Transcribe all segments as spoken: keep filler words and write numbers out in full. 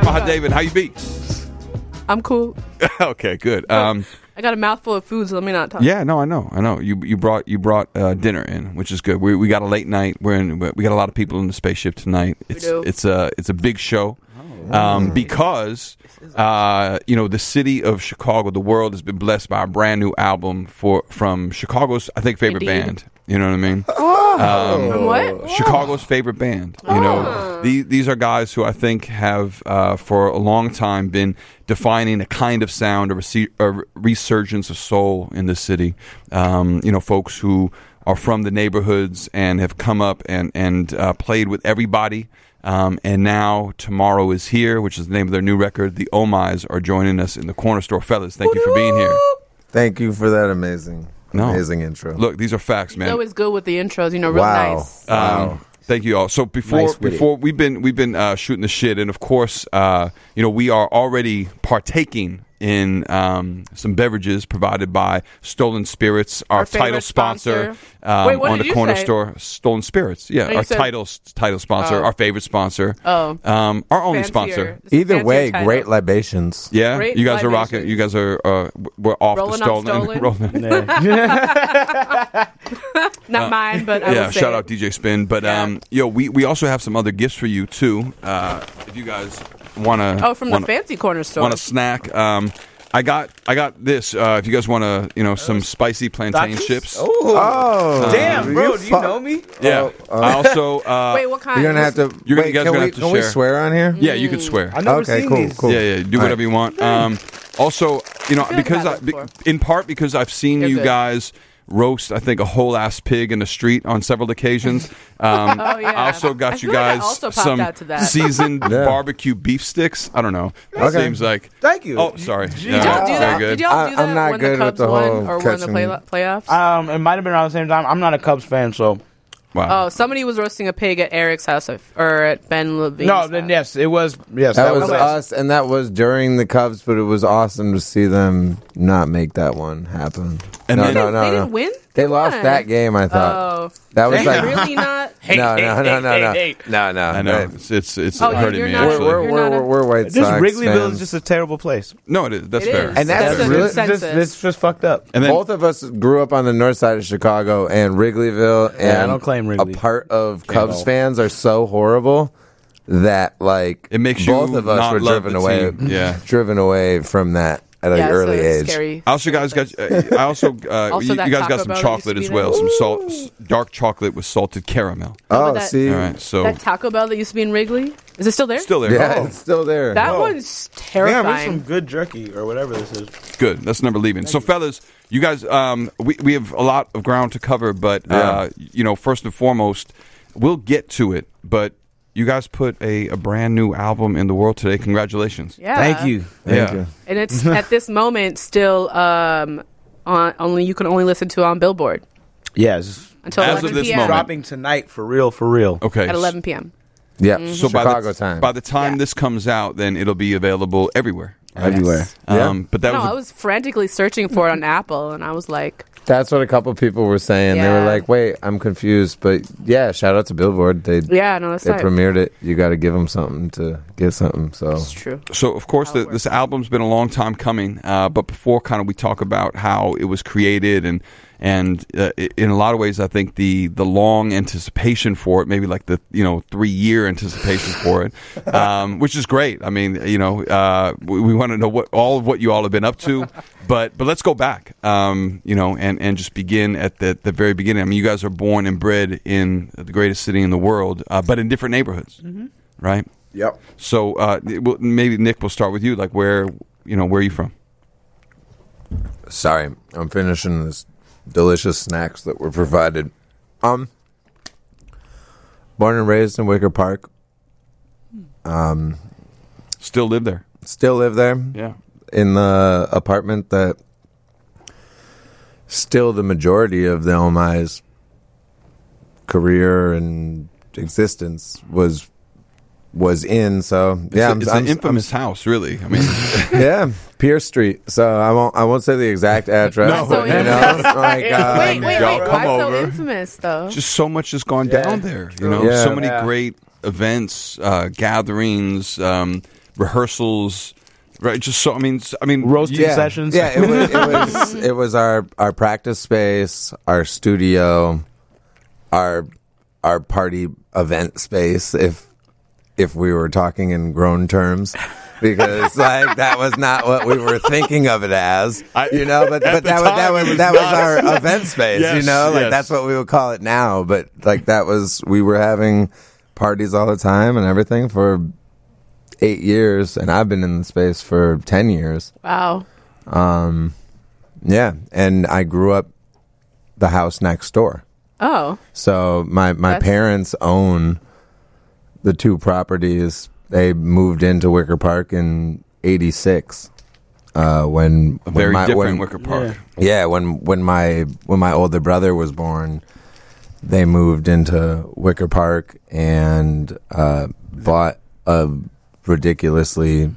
Omaha David, how you be? I'm cool. Okay, good. Um, I got a mouthful of food, so let me not talk. yeah, no, I know, I know. You you brought you brought uh, dinner in, which is good. We we got a late night. We're in. We got a lot of people in the spaceship tonight. It's do. it's a it's a big show. Um, because uh, you know, the city of Chicago, the world has been blessed by a brand new album for from Chicago's, I think, favorite Indeed. band. You know what I mean? From Um, what? Chicago's favorite band. You know, these, these are guys who I think have, uh, for a long time, been defining a kind of sound, a, rese- a resurgence of soul in the city. Um, you know, folks who are from the neighborhoods and have come up and and uh, played with everybody. Um, and now Tomorrow Is Here, which is the name of their new record. The Omais are joining us in the corner store. Fellas, thank you for being here. Thank you for that amazing, No. amazing intro. Look, these are facts, man. He's always good with the intros, you know, real Wow. nice. Wow. Um, thank you all. So before Nice with before we've been we've been uh, shooting the shit, and of course, uh, you know, we are already partaking in um, some beverages provided by Stolen Spirits, our, Our favorite title sponsor, sponsor. um, Wait, what on did the you corner say? store. Stolen Spirits, yeah, Oh, you our said- title title sponsor, Oh. our favorite sponsor, Oh. um, our only Fancier. sponsor. It's a Either fancier way, title. great libations. Yeah, Great you guys are libations. rocking. You guys are uh, we're off Rolling the on Stolen. Stolen. Rolling- Not mine, but I yeah, will say shout it. out D J Spin. But Yeah. um, yo, we, we also have some other gifts for you too. Uh, if you guys want to, Oh, from the fancy corner store. want a snack. Um, I got I got this. Uh, if you guys want to, you know, some spicy plantain Takis? chips. Oh, Damn, bro, do you fu- know me? Yeah. Oh, I also. Uh, Wait, what kind? You're gonna have to. You're gonna- wait, you guys can gonna we, have to can we share. swear on here? yeah, you could swear. I've never Okay, seen cool, these. cool. Yeah, yeah. Do All whatever right. you want. Um, also, you know, feel because like I, I've be, before. in part because I've seen You're you good. guys roast, I think, a whole ass pig in the street on several occasions. Um, Oh, yeah. I also got I you feel like I guys also popped some out to that. seasoned Yeah. barbecue beef sticks. I don't know. It Okay. seems like. Thank you. Oh, sorry. Did y'all do that? Very good. Did y'all I- do that I'm not when good the with Cubs the won whole or won the catching- play- playoffs? Um, it might have been around the same time. I'm not a Cubs fan, so Wow. Oh, somebody was roasting a pig at Eric's house or or at Ben Levine's no. house. Then yes, it was. Yes, That was was us, and that was during the Cubs. But it was awesome to see them not make that one happen. And no, then- no, They no, no. didn't win? They Come lost on. that game. I thought Oh, that was Dang, like really not? no, no, no, no, no, no, no. I know. It's it's, it's Oh, yeah, hurting you're me not- We're actually. we're, You're we're, not a- we're White This Sox Wrigleyville fans. is just a terrible place. no, it is. That's It fair. is. And that's That's a really- It's just, consensus. it's just fucked up. And then Both of us grew up on the north side of Chicago, and Wrigleyville and Yeah, I don't claim Wrigley. a part of Yeah. Cubs fans are so horrible that like It makes you both of us not were love driven the away, team. Yeah. driven away from that at an Yeah, early so it's age. Scary. I also guys got. Uh, I also, uh, Also you, that you guys Taco got some Bell that chocolate used as to be well. there. Some salt, s- dark chocolate with salted caramel. Oh, that- see, All right, so That Taco Bell that used to be in Wrigley, is it still there? still there. yeah, Oh, it's still there. That Whoa. one's Damn, there's some terrifying. good jerky or whatever this is. good. That's never leaving. So, fellas, you guys, um, we we have a lot of ground to cover, but uh, you know, first and foremost, we'll get to it. But you guys put a, a brand new album in the world today. Congratulations. Yeah. Thank you. Thank yeah. you. And it's at this moment still um, on only you can only listen to on Billboard Yes. until As of eleven this p.m. moment. Dropping tonight for real, for real. Okay. at eleven p.m. Yeah, So by Chicago the, time. by the time Yeah. this comes out, then it'll be available everywhere. Everywhere. Um, But that no, was, a- I was frantically searching for it on Apple, and I was like, That's what a couple people were saying. They Yeah. were like, "Wait, I'm confused." But yeah, shout out to Billboard. They "Yeah, no, that's they right. premiered it. You got to give them something to get something. So It's true." So, of course, How the, it this works. album's been a long time coming. Uh, but before, kind of, we talk about how it was created, and and uh, i- in a lot of ways, I think the the long anticipation for it, maybe like the you know three year anticipation for it, um, which is great. I mean, you know, uh, we, we want to know what all of what you all have been up to. But but let's go back, um, you know, and, and just begin at the, the very beginning. I mean, you guys are born and bred in the greatest city in the world, uh, but in different neighborhoods, right? yep. So uh, it will- maybe Nick, we'll start with you. Like where you know where are you from? Sorry, I'm finishing this delicious snacks that were provided. Um, born and raised in Wicker Park. Um, Still live there? still live there Yeah. in the apartment that still the majority of the Omai's career and existence was was in. So yeah, it's, a- it's I'm- an infamous house, really. I mean, I'm- yeah, Pierce Street. So I won't I won't say the exact address. No. but, So you know, like, wait, um, wait, wait, y'all wait. come Why so over. infamous though? just so much has gone Yeah, down there. You true. know, Yeah. so many Yeah. great events, uh, gatherings. Um, rehearsals, right? Just so I mean, s- I mean, Roasting you- sessions. Yeah, it was it was it was our our practice space, our studio, our our party event space. If if we were talking in grown terms. Because like that was not what we were thinking of it as, I- you know. But at but the that was that time, it was was that was not. our event space, Yes, you know. Like yes. that's what we would call it now. But like that was we were having parties all the time and everything for eight years, and I've been in the space for ten years. Wow. Um, yeah, and I grew up the house next door. Oh. So my my That's- parents own the two properties. They moved into Wicker Park in eighty-six. Uh, when a very when my, different when, Wicker Park. Yeah, when when my when my older brother was born, they moved into Wicker Park and uh, bought a ridiculously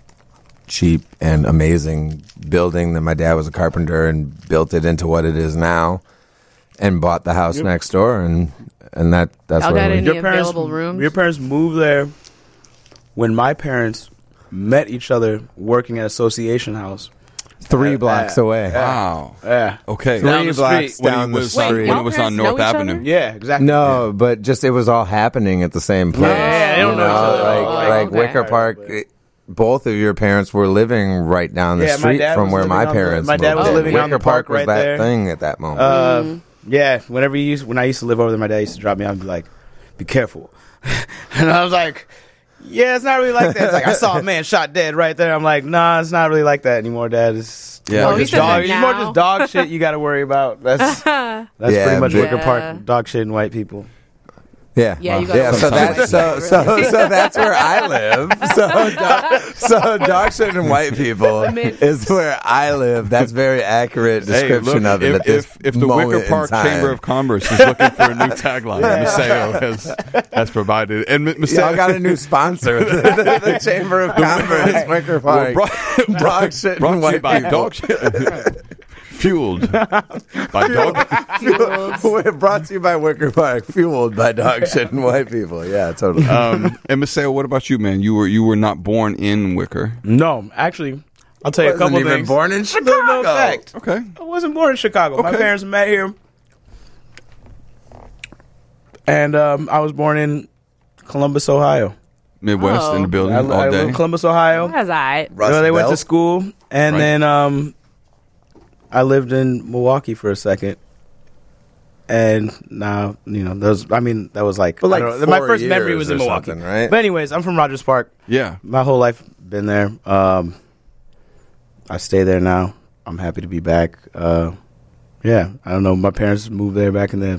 cheap and amazing building that my dad was a carpenter and built it into what it is now, and bought the house Yep. next door, and and that that's Y'all where got we, any Your parents, available rooms? your parents moved there when my parents met each other working at Association House. three Uh, blocks uh, away. Wow. Yeah. Okay. Three Down the blocks street. When he down the was- Wait, street. when y'all it was on parents North know each Avenue. other? Yeah, exactly. No, but just it was all happening at the same place. Yeah, they don't you know each other. Like, Oh, like okay. Wicker Park, it- both of your parents were living right down the Yeah, my street dad from was where living my on the- parents my dad moved was in. living Wicker on the Park park was right that there. thing at that moment. Uh, Mm. Yeah, whenever you used, when I used to live over there, my dad used to drop me out and be like, "Be careful," and I was like, "Yeah, it's not really like that." It's like I saw a man shot dead right there. I'm like, "Nah, it's not really like that anymore, Dad. It's Yeah. more Oh, he just says dog. that It's more now. just dog shit you got to worry about." That's that's Yeah, pretty much but- Wicker Yeah. Park dog shit and white people. Yeah, Yeah, you gotta yeah. look So at that's white so people, so really. so that's where I live. So dog, so dog shit and white people Limits. is where I live. That's very accurate Hey, description look, of it. if, at this if, if the moment Wicker in Park time. Chamber of Commerce is looking for a new tagline, Maceo has, has provided. And M- Maceo Y'all got a new sponsor, the, the, the Chamber of Commerce, Wicker well, Park. brought, Dog shit brought and to you white by people. dog shit. Fueled by dog. Fueled. We're brought to you by Wicker Park, fueled by dog shit and white people. Yeah, totally. Um, and Maceo, what about you, man? You were you were not born in Wicker. No, actually, I'll tell you a Wasn't couple even things. born in Little known Chicago. fact. Okay. I wasn't born in Chicago. My Okay. parents met here, and um, I was born in Columbus, Ohio. Midwest Oh. in the building I, all I live day. in Columbus, Ohio. That's all right. You Rust know, they went to Belt? school, and Right. then um, I lived in Milwaukee for a second, and now you know those. I mean, that was like, But like I don't know, my four first memory years was in or Milwaukee, something, right? But anyways, I'm from Rogers Park. Yeah. My whole life been there. Um, I stay there now. I'm happy to be back. Uh, yeah, I don't know. My parents moved there back in the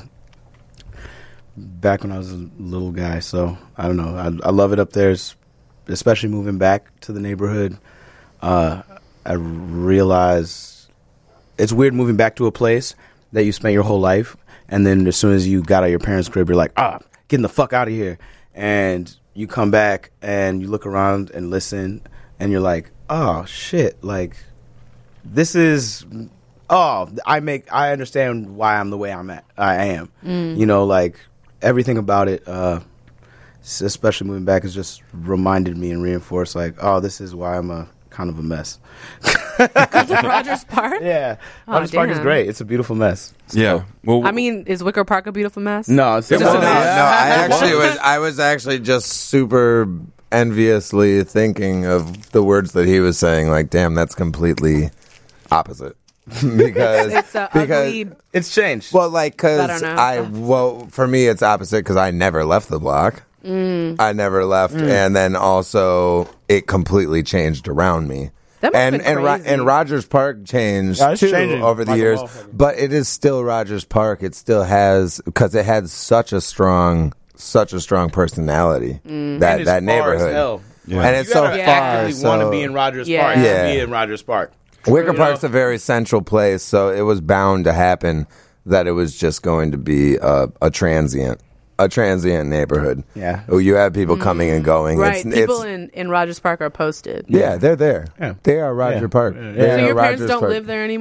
back when I was a little guy, so I don't know. I, I love it up there, es- especially moving back to the neighborhood. Uh, I realize it's weird moving back to a place that you spent your whole life, and then as soon as you got out of your parents' crib, you're like, ah, getting the fuck out of here. And you come back and you look around and listen, and you're like, oh shit, like this is. Oh, I make I understand why I'm the way I'm at. I am. You know, like everything about it, uh, s- especially moving back, has just reminded me and reinforced, like, oh, this is why I'm a kind of a mess. Because of Rogers Park? Yeah, Oh, Rogers Park is damn. great. It's a beautiful mess. Yeah. Well, I mean, is Wicker Park a beautiful mess? No, it's It just no, was. no, a no, mess. I actually was. I was actually just super enviously thinking of the words that he was saying. Like, damn, that's completely opposite. because It's a because ugly. It's changed. well, like I because don't know. I, well for me it's opposite because I never left the block. Mm. I never left, and then also it completely changed around me. That must've and been and, Ro- crazy. and Rogers Park changed Yeah, it's too changing over the like a years, motherfucker. but it is still Rogers Park. It still has because it had such a strong, such a strong personality that And it's that far as neighborhood. hell. Yeah. And it's you so gotta Yeah. far. actively want to so- be in Rogers Yeah. Park. Yeah. To be in Rogers Park. Wicker You Park's know? a very central place, so it was bound to happen that it was just going to be a, a transient, a transient neighborhood. Yeah. Oh, you have people coming and going. Right. It's, People it's, in, in Rogers Park are posted. yeah, they're there. Yeah. They are Roger Yeah. Park. Yeah. They So are your parents Rogers don't Park. live there anymore?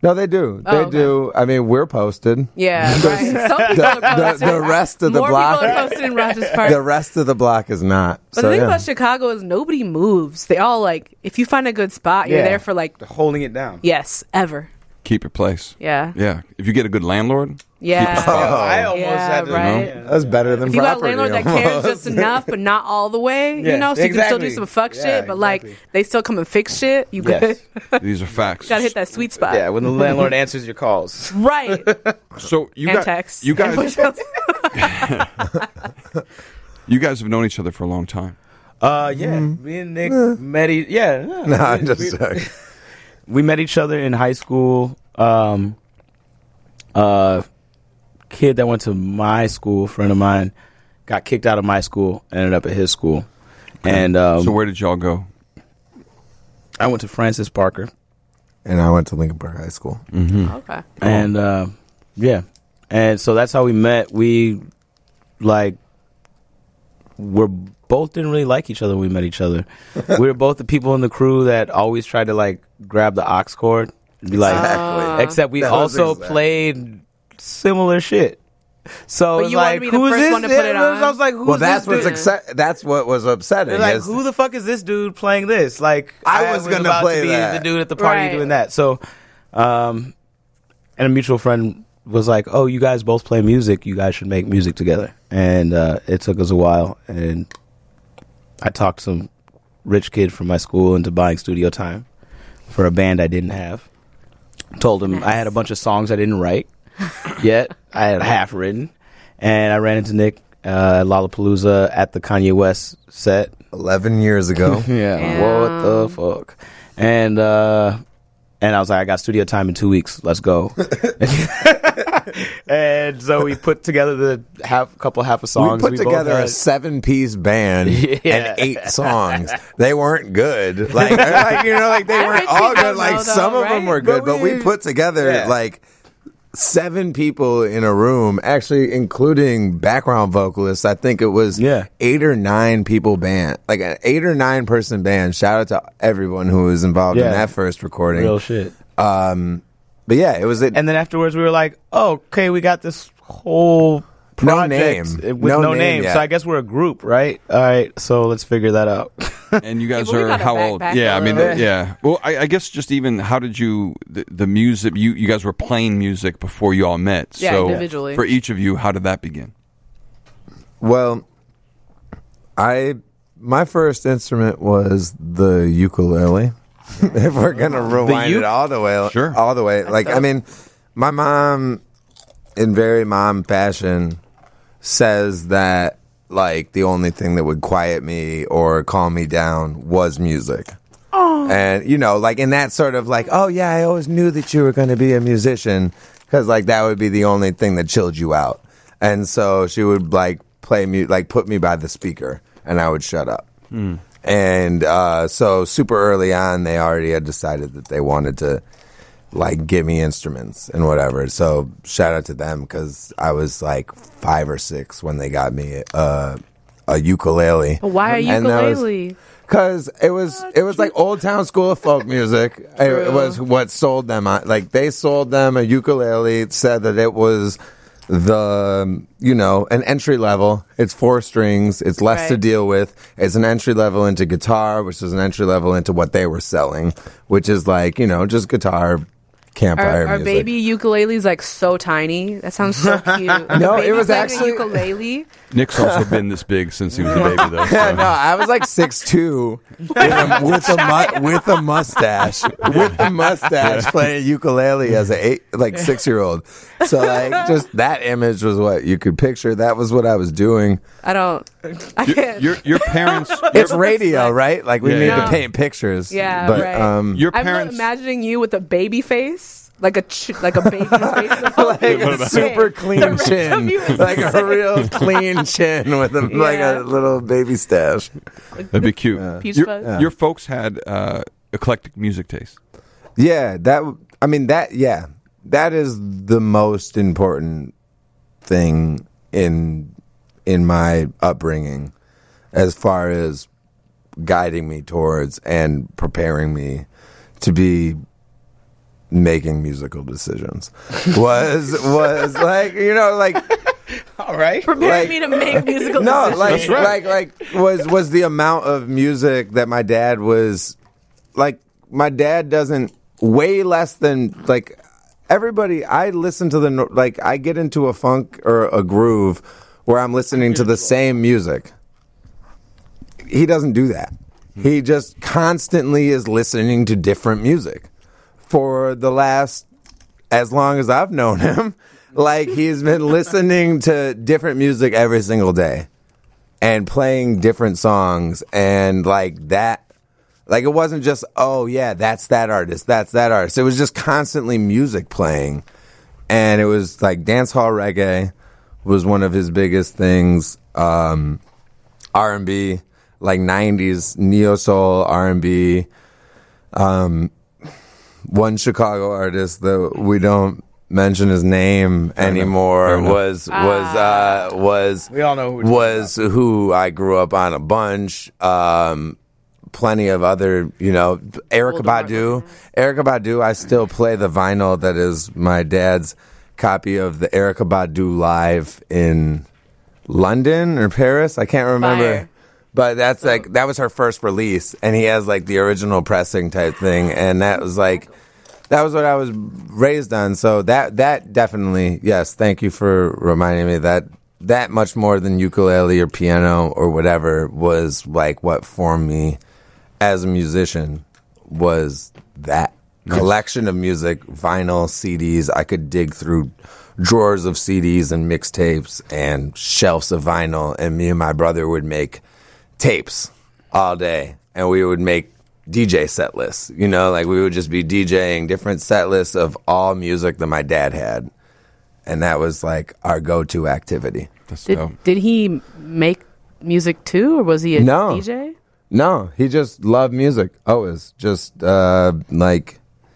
No, they do. They Oh, okay. do. I mean, we're posted. Yeah, right. Some people The, are the, posted. the rest of the More block, people are posted in Rogers Park. the rest of the block is not. But so, the thing yeah. about Chicago is nobody moves. They all like, if you find a good spot, you're Yeah. there for like, They're holding it down. yes, ever. Keep your place. Yeah. Yeah. If you get a good landlord, Yeah. Oh, I almost Yeah, had to. right. Yeah. That's better than If you got a property. landlord that cares almost. just enough, but not all the way, you Yeah, know, so you can still exactly. do some fuck Yeah, shit, but like exactly. they still come and fix shit. You good? Yes. these are facts. Gotta hit that sweet spot. Yeah, when the landlord answers your calls. Right. So you and got text. you And guys push-ups. you guys have known each other for a long time. Uh, yeah, me and Nick met. E- yeah, yeah. No, I'm we, just we, joking. we met each other in high school. Um, uh, kid that went to my school, a friend of mine, got kicked out of my school, ended up at his school, and um, So where did y'all go? I went to Francis Parker, And I went to Lincoln Park High School. Okay. and uh, yeah, and so that's how we met. We like we're both didn't really like each other when we met each other. We were both the people in the crew that always tried to like grab the aux cord, be like, Exactly. except we That was also exact- played similar shit. So But it's you wanted like, to be the who's first this? one to put it Yeah, on? I was like, who's Well, that's this what's dude? exce- that's what was upsetting. They're like, is- who the fuck is this dude playing this? Like, I was gonna about play to be that. the dude at the party Right. doing that. So, um, and a mutual friend was like, "Oh, you guys both play music. You guys should make music together." And uh, it took us a while, and I talked some rich kid from my school into buying studio time for a band I didn't have. Told him I had a bunch of songs I didn't write yet. I had half written, and I ran into Nick uh, at Lollapalooza at the Kanye West set. eleven years ago. Yeah, Damn. what the fuck? And uh, and I was like, I got studio time in two weeks. Let's go. And so we put together the half couple half of songs. We put both together had- a seven-piece band Yeah. and eight songs. They weren't good, like, like you know, like they weren't rich all people good. Like know, though, some of them right? were good, But but we we- put together Yeah. like seven people in a room, actually including background vocalists. I think it was Yeah. eight or nine people band, like an eight or nine person band. Shout out to everyone who was involved in Yeah. that first recording. real shit. Um, but yeah, it was a, And then afterwards, we were like, oh, okay, we got this whole No project name. with No no, name name. yet. So I guess we're a group, right? All right, so let's figure that out. And you guys Yeah, but we are gotta how back- old? back Yeah, a I mean, little. yeah. Well, I, I guess just even how did you the, the music? You you guys were playing music before you all met. Yeah, so individually. for each of you, how did that begin? Well, I my first instrument was the ukulele. If we're gonna rewind uk- it all the way, Sure. all the way. Like I mean, my mom, in very mom fashion, says that like the only thing that would quiet me or calm me down was music. And you know, like in that sort of like, oh yeah, I always knew that you were going to be a musician because like that would be the only thing that chilled you out. And so she would like play mu- like put me by the speaker, and I would shut up. And uh, so super early on, they already had decided that they wanted to like give me instruments and whatever. So shout out to them because I was like five or six when they got me uh, a ukulele. But why a And that was- ukulele? Cause it was it was like Old Town School of Folk Music. It, it True. was what sold them. on- Like they sold them a ukulele. It said that it was the you know an entry level. It's four strings. It's less to Right. deal with. It's an entry level into guitar, which is an entry level into what they were selling, which is like you know just guitar campfire Are, are music. baby ukuleles like so tiny? That sounds so cute. No, Baby it was playing a actually- ukulele. Nick's also been this big since he was a baby, though. Yeah, so- no, I was like six two with a with a, mu- with a mustache, with a mustache, playing ukulele as a eight like six year old. So like, just that image was what you could picture. That was what I was doing. I don't. I Your, can't. your your parents. It's your, radio, right? Like we Yeah, need yeah. to paint pictures. Yeah, but right. um, your I'm parents. imagining you with a baby face, like a ch- like a baby's face, with a like a super clean The rest of chin, you is like the a same. real clean chin with a, like Yeah. a little baby stash. That'd be cute. Peach Your, fuzz. your folks had uh, eclectic music taste. Yeah, that. I mean that. Yeah, that is the most important thing in in my upbringing, as far as guiding me towards and preparing me to be making musical decisions. was was like you know like. All right. Prepare Like- me to make musical No, decisions. like That's right. like like was was the amount of music that my dad was like my dad doesn't way less than like everybody I listen to the no- like I get into a funk or a groove where I'm listening to the same music. He doesn't do that. He just constantly is listening to different music for the last as long as I've known him. Like he's been listening to different music every single day and playing different songs and like that. Like it wasn't just, oh yeah, that's that artist, that's that artist. It was just constantly music playing. And it was like dancehall reggae was one of his biggest things. Um, R and B, like nineties neo soul R and B. Um, one Chicago artist that we don't mention his name anymore enough. was was uh, was We all know who we're was who I grew up on a bunch. Um, plenty of other, you know, Erica Old Badu. Martin. Erica Badu. I still play the vinyl that is my dad's copy of the Erica Badu live in London or Paris. I can't remember. Fire. But that's like that was her first release, and he has like the original pressing type thing, and that was like that was what I was raised on. So that that definitely yes, thank you for reminding me that that much more than ukulele or piano or whatever was like what formed me as a musician was that collection of music, vinyl, C Ds. I could dig through drawers of C Ds and mixtapes and shelves of vinyl, and me and my brother would make tapes all day, and we would make D J set lists. You know, like we would just be DJing different set lists of all music that my dad had, and that was like our go-to activity. That's dope. Did, did he make music too, or was he a No. D J? No, he just loved music. Always. Just uh like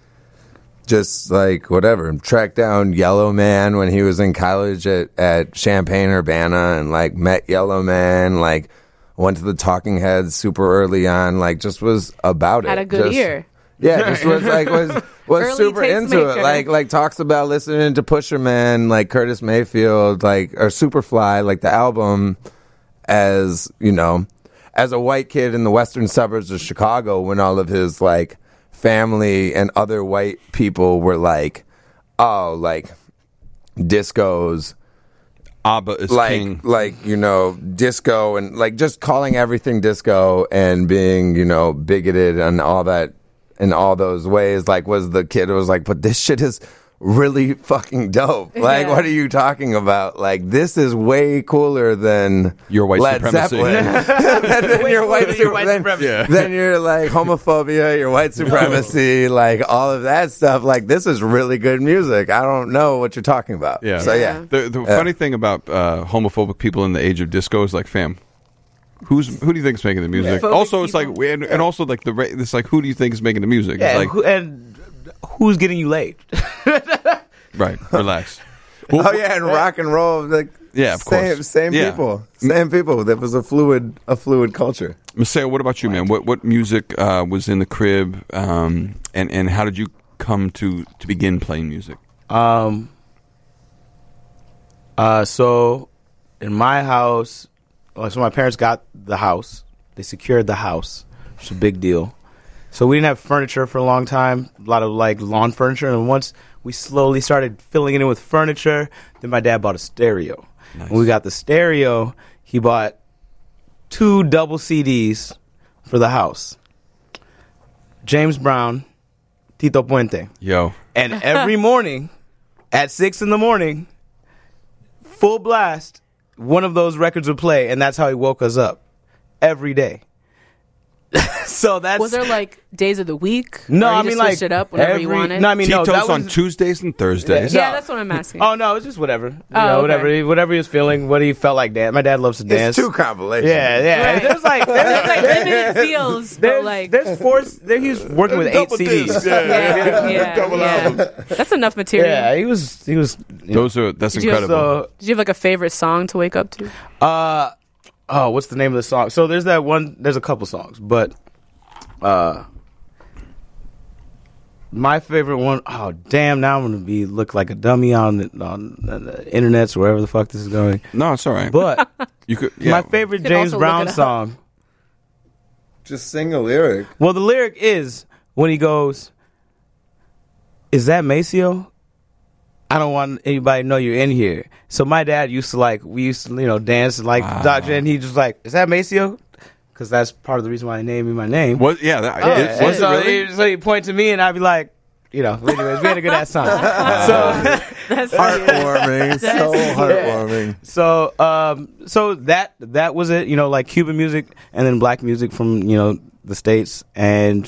just like whatever. Tracked down Yellow Man when he was in college at, at Champaign Urbana and like met Yellow Man, like went to the Talking Heads super early on, like just was about it. Had a good Just- ear. Yeah, just was like was was Early super into tastemaker. it. Like like talks about listening to Pusher Man, like Curtis Mayfield, like or Superfly, like the album as, you know, as a white kid in the western suburbs of Chicago when all of his like family and other white people were like, oh, like discos, Abba is like king. like you know disco and like just calling everything disco and being, you know, bigoted and all that in all those ways. Like was the kid who was like, but this shit is really fucking dope. Like Yeah. what are you talking about? Like this is way cooler than Your white Led supremacy. Zeppelin. than your white, than your white than, supremacy. Yeah. Then you're like homophobia, your white supremacy, like all of that stuff. Like this is really good music. I don't know what you're talking about. Yeah. So yeah. The, the funny thing about uh, homophobic people in the age of disco is like, fam, who's who do you think is making the music? Phobic Also, it's people. like, and, and also like the ra- it's like, who do you think is making the music? Yeah, It's and, like, who, and who's getting you laid? right, relax. Oh yeah, and rock and roll, like Yeah, of same, course. same Yeah. people, same people. That was a fluid, a fluid culture. Maseo, what about you, man? What what music uh, was in the crib, um, and and how did you come to to begin playing music? Um. Uh. So, in my house, uh, so my parents got the house. They secured the house. It's a big deal. So we didn't have furniture for a long time. A lot of like lawn furniture, and once we slowly started filling it in with furniture, then my dad bought a stereo. Nice. When we got the stereo, he bought two double C Ds for the house. James Brown, Tito Puente. Yo, And every morning at six in the morning, full blast, one of those records would play, and that's how he woke us up every day. So that's Was there like days of the week? no, Or you I just mean like switched it up whenever every, you wanted. No, I mean no, Tito's that on was, Tuesdays and Thursdays. yeah, no. that's what I'm asking. Oh no, it's just whatever. You Oh, know, okay. whatever, he, whatever he was feeling, what he felt like. Dance. My dad loves to dance. It's two compilations. Yeah, yeah. Right. There's like There's there's, like limited feels, but there's, like there's four. There, he was working with eight Double C Ds. discs. yeah, yeah, yeah. That's enough material. Yeah, he was. He was. you know, Those are that's Did you have incredible. so Did you have like a favorite song to wake up to? Uh oh, what's the name of the song? So there's that one. There's a couple songs, but uh, my favorite one. Oh damn! Now I'm gonna be look like a dummy on the, on the internets, wherever the fuck this is going. No, it's all right. But you could. Yeah. my favorite could James also look Brown it up. song. Just sing a lyric. Well, the lyric is when he goes, "Is that Maceo? I don't want anybody to know you're in here." So my dad used to like, we used to, you know, dance like Wow. Doctor, and he just like, "Is that Maceo?" Because that's part of the reason why they named me my name. What? Yeah. That, Yeah, it, and was so it really? He, so he point to me, and I'd be like, you know, anyways, we had a good ass time. so, That's Heartwarming. so That's- heartwarming. so, um, so that that was it. You know, like Cuban music, and then black music from you know the States, and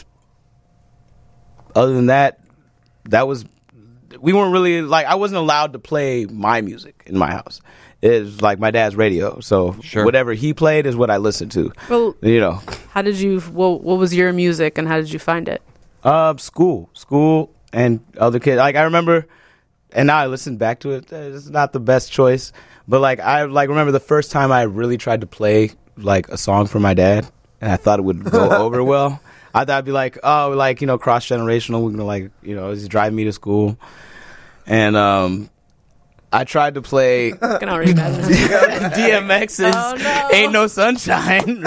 other than that, that was we weren't really like I wasn't allowed to play my music in my house. It was like my dad's radio, so Sure. whatever he played is what I listened to. Well, You know, how did you? What, what was your music, and how did you find it? uh, school, school, and other kids. Like I remember, and now I listen back to it. It's not the best choice, but like I like remember the first time I really tried to play like a song for my dad, and I thought it would go over well. I thought I'd be like, oh, like you know, cross generational. We're gonna like, you know, he's driving me to school, and um, I tried to play I can already imagine. D M X's Oh, no. "Ain't No Sunshine,"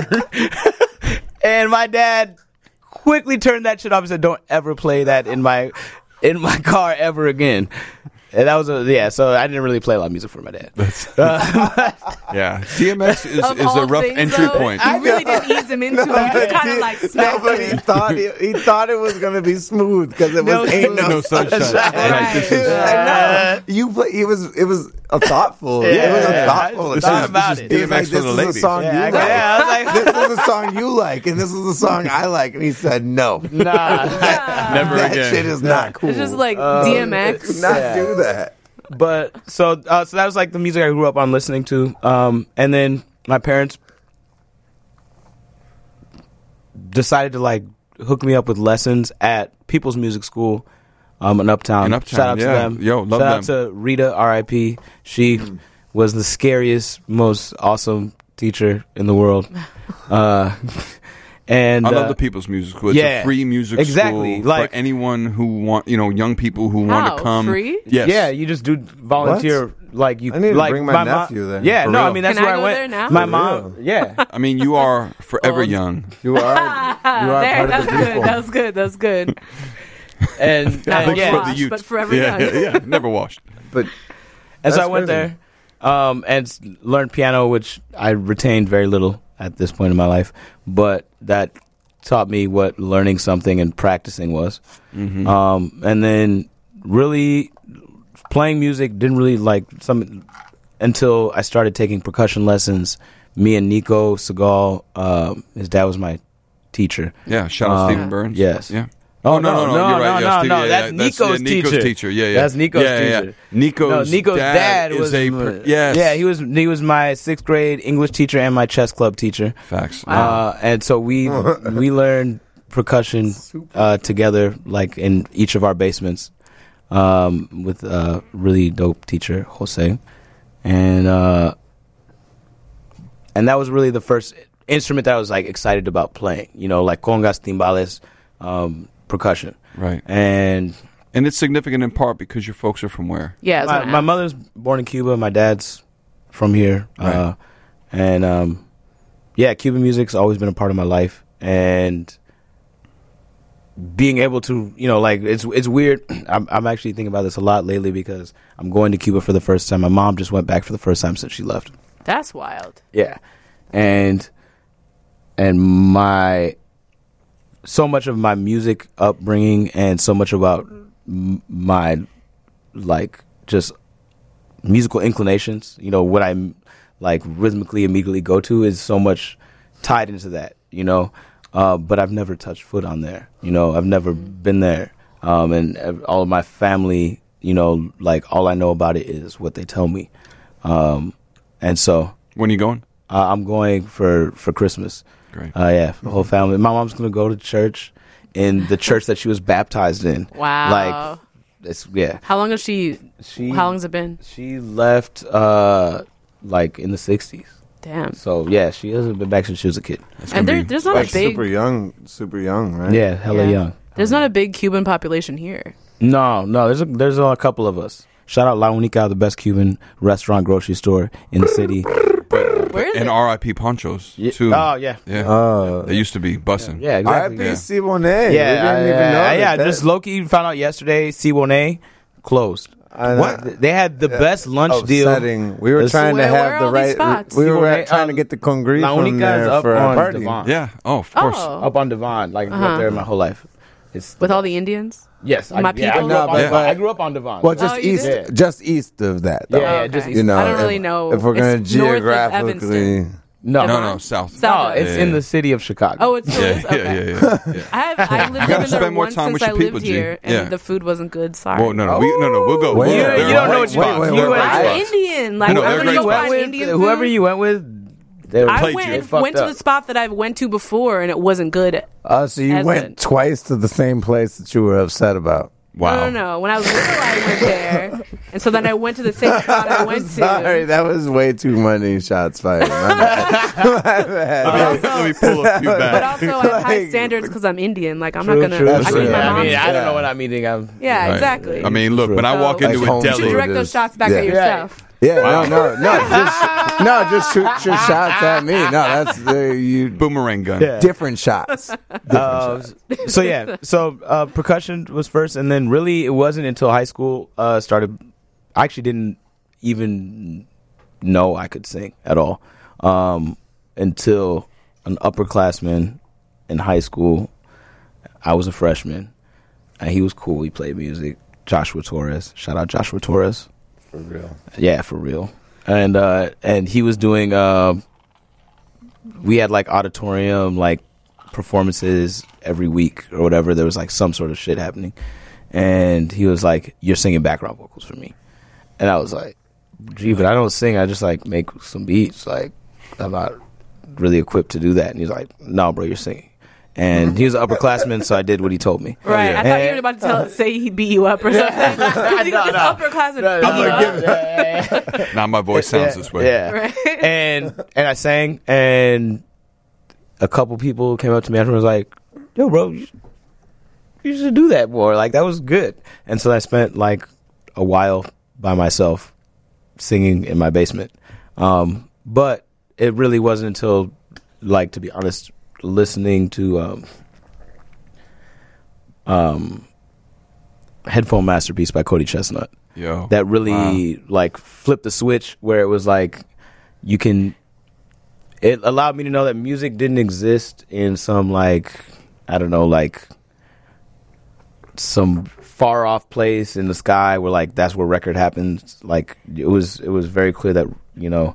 and my dad quickly turned that shit off and said, "Don't ever play that in my in my car ever again." And that was a yeah. So I didn't really play a lot of music for my dad. Uh, Yeah. D M X is, Of is a all rough things, entry though, point. You really didn't ease him into it. You just kind of like No, smacked but he him. thought he, he thought it was gonna be smooth because it was No ain't no, No sunshine. sunshine. Right, this is- I know. You play. It was. It was a thoughtful. it was a Yeah. thoughtful. This attack. is- about It it. was D M X like, for this the is ladies. a song Yeah, you I- like. yeah, I was like- This is a song you like, and this is a song I like. And he said, "No, nah. Never that again. shit is not cool. It's just like Uh, D M X. not Yeah. do that." But so uh, so that was like the music I grew up on listening to. Um, and then my parents decided to like hook me up with lessons at People's Music School um, in Uptown. In Uptown, Shout out yeah. to them. Yo, love Shout them. out to Rita, R I P She was the scariest, most awesome teacher in the world. Uh, and I love uh, the People's Music School. It's yeah, a free music exactly, school like- for anyone who want, you know, young people who want How? to come. Free? Yes. Yeah, you just do volunteer. Like you, I need to like bring my mo- nephew there. Yeah, For no, real. I mean that's Can I where I, go went. there now? My For mom, yeah, I mean, you are forever Oh. young. You are. You are There, part that's of the good. people. That was good. That was good. and, Not and for yeah, the Washed, youth. but forever yeah, young. yeah, yeah, never washed. But and so That's I went crazy. there, um, and s- learned piano, which I retained very little at this point in my life, but that taught me what learning something and practicing was. Mm-hmm. Um, and then really playing music didn't really like some until I started taking percussion lessons. Me and Nico Segal, um, his dad was my teacher. Yeah, shout out Um, Stephen Burns. yes. Yeah. Oh, no, no, no, no, you're right. no, yeah, no, Steve- no, yeah, that's yeah, Nico's yeah, Nico's teacher. teacher. Yeah, yeah. That's Nico's yeah, yeah, teacher. Yeah. Nico's, No, Nico's dad, is was a my- per- yes. yeah, he was he was my sixth grade English teacher and my chess club teacher. Facts. Uh, and so we we learned percussion uh, together, like in each of our basements, um, with a really dope teacher, Jose, and uh, and that was really the first instrument that I was like excited about playing. You know, like congas, timbales, um, percussion, Right. and. And it's significant in part because your folks are from where? Yeah. my, my mother's born in Cuba. My dad's from here, Right. uh, and um, yeah, Cuban music's always been a part of my life. And being able to, you know, like it's it's weird. I'm, I'm actually thinking about this a lot lately because I'm going to Cuba for the first time. My mom just went back for the first time since she left. That's wild. Yeah, and and my so much of my music upbringing and so much about m- my like just musical inclinations, you know, what I like rhythmically immediately go to is so much tied into that, you know. Uh, but I've never touched foot on there, you know. I've never been there, um, and ev- all of my family, you know, like all I know about it is what they tell me, um, and so. When are you going? Uh, I'm going for, for Christmas. Great. Uh, yeah, the whole family. My mom's going to go to church in the church that she was baptized in. Wow. Like, it's, yeah. How long has she? She, How long's it been? She left, uh, like, in the sixties. Damn. So, yeah, she hasn't been back since she was a kid. That's And gonna there, be- there's not like a big. super young, super young, right? Yeah, hella Yeah. young. There's not a big Cuban population here. No, no. There's a, there's a couple of us. Shout out La Única, the best Cuban restaurant grocery store in the city. Where is And it? R I P Ponchos Yeah. too. Oh yeah, Yeah, Oh. they used to be bussing. yeah, R I exactly. P Yeah. Siboney. Yeah, we didn't I- even know. uh, that yeah. that- Just Loki found out yesterday. Siboney closed. I know. What? They had the best lunch Oh, deal. setting. We were This- trying Where- to where have are the all these right. spots? We were Siboney, trying to um, get the congre La from Única is there up for our on party. Devon. Yeah. Oh, of course. Oh. Up on Devon, like I grew Uh-huh. up there my whole life. It's With all the Indians? yes, I, my yeah, I people? grew up on No, Devon. but- I grew up on Devon. Well, just Oh, you east, did? just east of that. Though. Yeah, yeah, Oh, just okay. east. You know, I don't if- really know. If we're going to It's north of geographically, Evanston. no, No, Devon? no, south. South. no, it's Yeah. in the city of Chicago. Oh, it's still Yeah, is? yeah, Okay. yeah, yeah, yeah. I have I lived gotta in there spend more once time since with I your lived people, G. here, and Yeah. the food wasn't good. Sorry. Well, no, no, we, no, no, we'll go. Wait, We'll you- go. you There don't are know great what you- spots. wait, you wait, went- wait. I'm I- Indian. Like, No, I'm they're gonna great go spots. find with, Indian whoever food. you went with, they were I played went you. and Fucked went to up. the spot that I went to before, and it wasn't good. Oh, so you As went good. twice to the same place that you were upset about. Wow. No, no, no. When I was little, I went there, and so then I went to the same spot I went to. Sorry, that was way too many shots fired. My bad. My bad. Let me, let me pull a few But back. also, I have high Like- standards because I'm Indian. Like, I'm True, not gonna. true, I true. can eat my Yeah, I mom's. mean, I food. don't know what I'm eating. I'm, Yeah, Right. exactly. I mean, look, when I So- walk into Like a home you should deli, direct food those is- shots back yeah. at yourself. Yeah, Wow. no, no, no, just no, just shoot, shoot shots at me. No, that's the you boomerang gun. Yeah. different shots. Uh, so yeah, so uh, percussion was first, and then really it wasn't until high school uh, started. I actually didn't even know I could sing at all um, until an upperclassman in high school. I was a freshman, and he was cool. He played music. Joshua Torres, shout out Joshua Torres. For real. Yeah, for real. And uh, and he was doing. Uh, we had like auditorium like performances every week or whatever. There was like some sort of shit happening, and he was like, "You're singing background vocals for me," and I was like, "Gee, but I don't sing. I just like make some beats. Like I'm not really equipped to do that." And he's like, "No, bro, you're singing." And he was an upperclassman, so I did what he told me. Right. I thought you And- were about to tell, say he beat you up or something. Because he No, was no. upperclassman No, beat no, you no, up. yeah, yeah, Now my voice sounds yeah, this way. Yeah. Right. and and I sang, and a couple people came up to me after and was like, "Yo, bro, you, you should do that more. Like that was good." And so I spent like a while by myself singing in my basement. Um, but it really wasn't until, like, to be honest, listening to um, um, Headphone Masterpiece by Cody Chestnut Yo. that really like flipped the switch where it was like you can it allowed me to know that music didn't exist in some like I don't know like some far off place in the sky where like that's where record happens. Like it was it was very clear that, you know,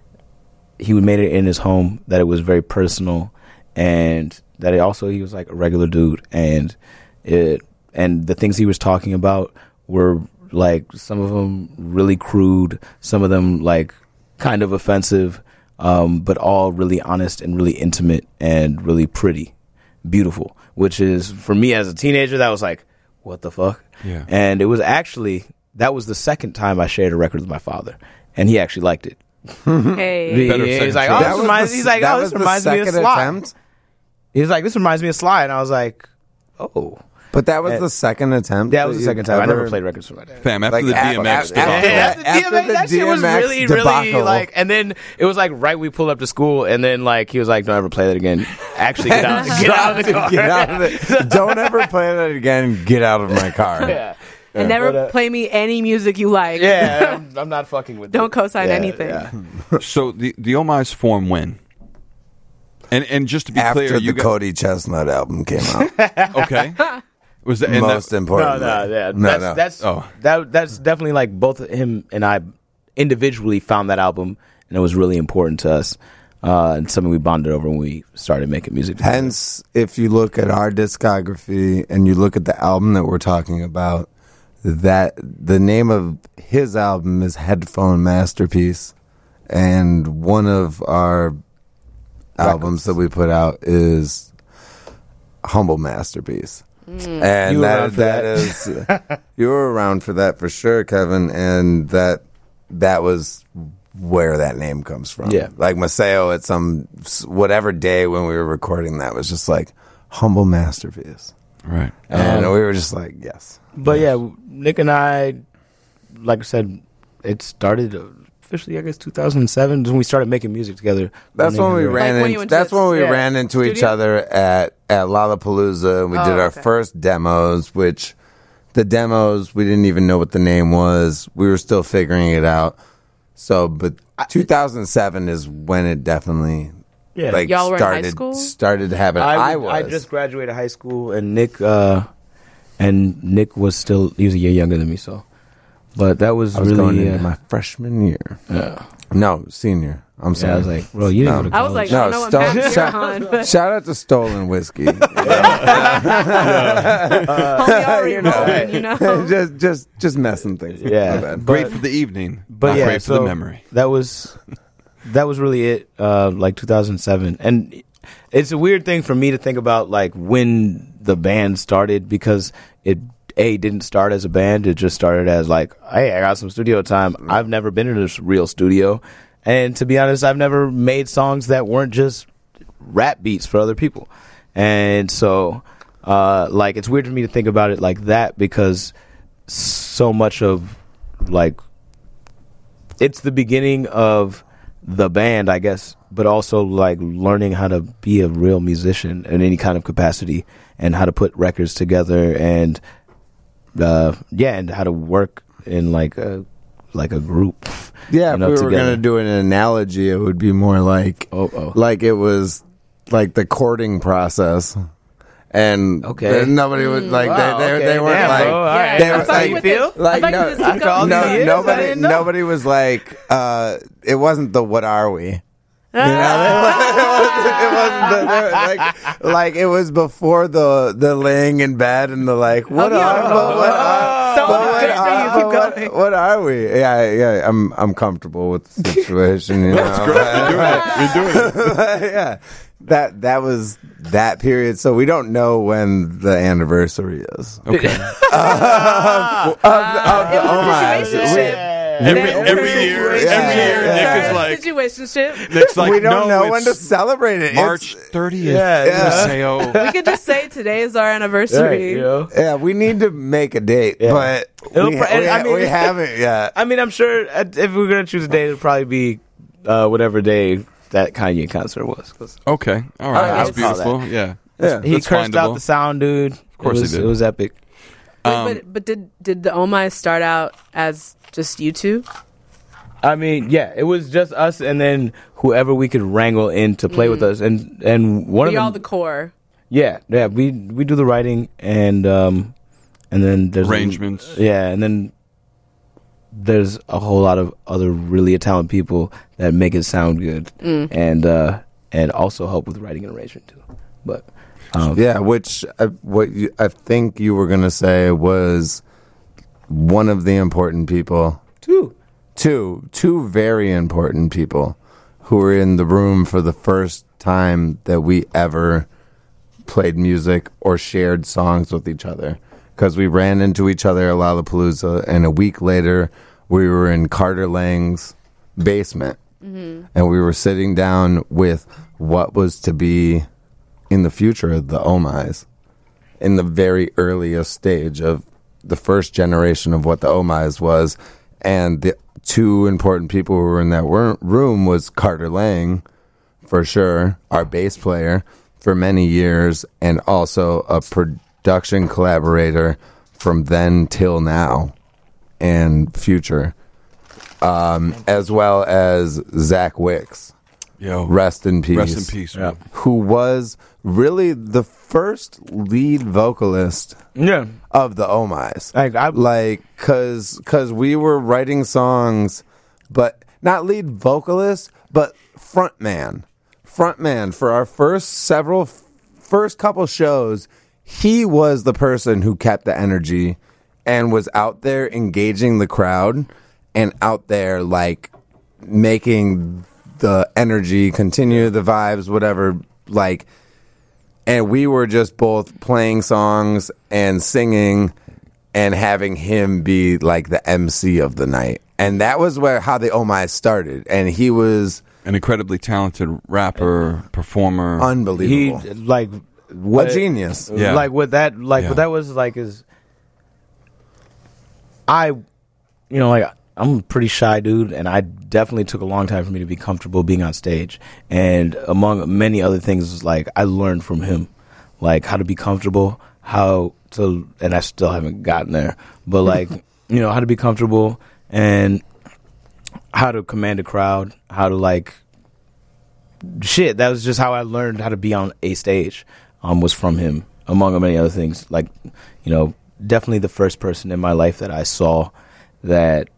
he made it in his home, that it was very personal, and that it also he was like a regular dude, and it and the things he was talking about were like some of them really crude, some of them like kind of offensive, um, but all really honest and really intimate and really pretty, beautiful. Which is for me as a teenager, that was like, what the fuck? Yeah. And it was actually that was the second time I shared a record with my father, and he actually liked it. Hey. Better He- second he's like, choice. oh, That this was reminds, the- he's like, that oh, was this the reminds me of second Sly. attempt? He's like, this reminds me of Sly, and I was like, oh, But that was Uh, the second attempt. that was the you second time. I never ever- played records for my dad. Fam, after Like, the after- D M X after- debacle. after Yeah, that- after after D M X, the that shit was D M X really, really debacle. like. And then it was like right we pulled up to school, and then like he was like, "Don't ever play that again." Actually, get out, get out of the car. Get out of it. Don't ever play that again. Get out of my car. Yeah, And never But, uh, play me any music you like. yeah. I'm, I'm not fucking with. Don't it. co-sign Yeah, anything. yeah. So the the Omais form when? And and just to be After clear, the you got, Cody Chestnut album came out, okay. Was that, and most that, No, importantly. no, yeah. no, that's no. that's Oh. that that's definitely like both him and I individually found that album, and it was really important to us, uh, and something we bonded over when we started making music together. Hence, if you look at our discography and you look at the album that we're talking about, that the name of his album is Headphone Masterpiece, and one of our albums that we put out is Humble Masterpiece. And You were that, around for that that. is you were around for that for sure, Kevin, and that that was where that name comes from. Yeah. Like Maceo at some whatever day when we were recording that was just like Humble Masterpiece. Right. And Um, we were just like, yes. But yeah, Nick and I, like I said, it started officially, I guess, two thousand seven is when we started making music together. That's when we Like ran when in, you went to That's the- when we yeah, ran into each studio? other at at Lollapalooza. And we Oh, did our okay. first demos, which the demos we didn't even know what the name was. We were still figuring it out. So, but two thousand seven is when it definitely Yeah. like Y'all were in high started school? started to happen. I, I, was. I just graduated high school, and Nick, uh, and Nick was still he was a year younger than me, so. But that was, I was really going into uh, my freshman year. yeah. No, senior. I'm Yeah, sorry. I was like, bro, you didn't No. go to I college. was like, No, I don't know what stop. path you're Shut- on, but Shout out to Stolen Whiskey. homie already You know, rolling, you know. just, just, just messing things. up. Yeah. My bad. Great But- for the evening, but not yeah, great for so the memory. That was that was really it. Uh, like two thousand seven, and it's a weird thing for me to think about, like when the band started, because it a didn't start as a band. It just started as like, hey, I got some studio time. I've never been in a s- real studio, and to be honest, I've never made songs that weren't just rap beats for other people, and so uh, like it's weird for me to think about it like that, because so much of like it's the beginning of the band, I guess, but also like learning how to be a real musician in any kind of capacity, and how to put records together, and uh, yeah, and how to work in like a like a group. Yeah, you know, if we were together. gonna do an analogy, it would be more like, Oh, oh. like it was like the courting process, and Okay. and nobody would like Wow, they they, okay, they weren't damn, like bro. All right. they I'm were sorry like with this. like I'm no, sorry with this. Keep after all going. these no years, I nobody didn't know. nobody was like uh it wasn't the what are we. You know, Ah. it wasn't the, they were like like it was before the the laying in bed and the like what Oh, yeah. are but what are So but what good for you. are- Keep what- going. what are we? Yeah, yeah. I'm I'm comfortable with the situation. You know? That's You're doing it. You're doing it. yeah, that that was that period. So we don't know when the anniversary is. Okay. Of, of the homage. situationship. Every That- every year, Yeah, every year, yeah. Nick is like, situationship. Nick's like, We don't no, know when to it's celebrate it. March It's- thirtieth. Yeah, yeah. Paseo. We could just say today is our anniversary. Right, you know? Yeah, we need to make a date, Yeah. but It'll we, pro- we, I mean- we haven't yet. I mean, I'm sure uh, if we were gonna choose a day, it'd probably be uh, whatever day that Kanye concert was. 'Cause Okay, all right, I that's would call beautiful. Yeah, Yeah. he That's cursed out findable. the sound, dude. Of course it he was, did. It was epic. Wait, Um, but but did did the Omai start out as just you two? I mean, yeah, it was just us, and then whoever we could wrangle in to play with us, and and one We of all them, the core. yeah, yeah, we we do the writing, and um, and then there's Arrangements. yeah, and then there's a whole lot of other really talented people that make it sound good, and uh, and also help with writing and arrangement too. But um, Yeah, which uh, what you, I think you were gonna say was one of the important people. two. Two, two very important people who were in the room for the first time that we ever played music or shared songs with each other. Because we ran into each other at Lollapalooza, and a week later, we were in Carter Lang's basement. And we were sitting down with what was to be in the future the Omais, in the very earliest stage of the first generation of what the Omais was. And the two important people who were in that wor- room was Carter Lang, for sure, our bass player for many years, and also a production collaborator from then till now and future, um, as well as Zach Wicks, yo, rest in peace, rest in peace. man. who was really the first lead vocalist Yeah, of the Omais. like I Like, cause, cause we were writing songs, but not lead vocalist, but frontman, frontman for our first several, first couple shows. He was the person who kept the energy and was out there engaging the crowd and out there like making the energy continue, the vibes, whatever, like. And we were just both playing songs and singing and having him be like the M C of the night. And that was where how the Omai started. And he was An incredibly talented rapper, performer. unbelievable. he like what a genius. Yeah. Like what that like Yeah. what that was like is I you know like I'm a pretty shy dude, and I definitely took a long time for me to be comfortable being on stage. And among many other things, like I learned from him, like how to be comfortable, how to, and I still haven't gotten there, but like you know how to be comfortable and how to command a crowd, how to like shit. That was just how I learned how to be on a stage. Um, was from him, among many other things. Like you know, definitely the first person in my life that I saw that.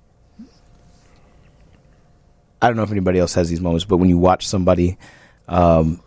I don't know if anybody else has these moments, but when you watch somebody, um,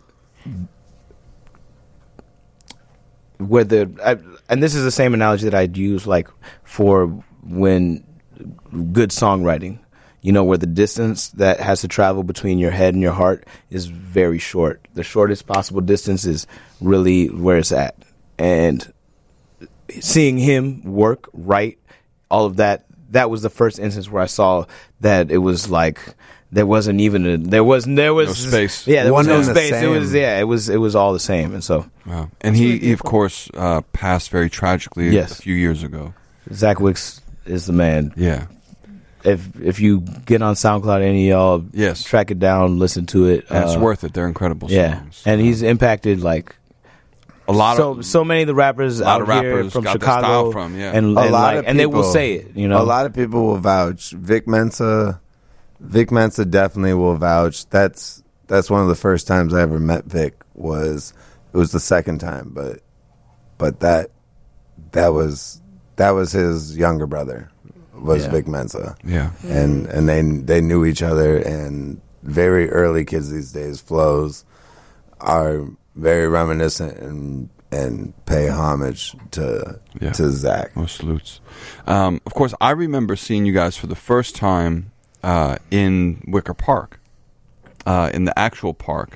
where the I, and this is the same analogy that I'd use like for when good songwriting, you know, where the distance that has to travel between your head and your heart is very short. The shortest possible distance is really where it's at, and seeing him work, write, all of that. That was the first instance where I saw that it was like. There wasn't even a, there was there was No space. Yeah, there One was no and the space. It same. was yeah, it was it was all the same. And so Wow. And he, he of course, uh, passed very tragically Yes. a few years ago. Zach Wicks is the man. Yeah. If if you get on SoundCloud, any of y'all Yes. track it down, listen to it. And it's uh, worth it. They're incredible yeah, songs. and he's impacted like a lot so of so many of the rappers a lot out of here rappers from got their Chicago style from, yeah. and, A and, lot like, of and they will people- say it. You know, A lot of people will vouch. Vic Mensa, Vic Mensa definitely will vouch. That's that's one of the first times I ever met Vic. Was it was the second time, but but that that was that was his younger brother. Was Yeah. Vic Mensa, yeah. and and they they knew each other. And very early kids these days, flows are very reminiscent and and pay homage to Yeah. to Zach. Most salutes. Um, of course, I remember seeing you guys for the first time uh, in Wicker Park, uh, in the actual park.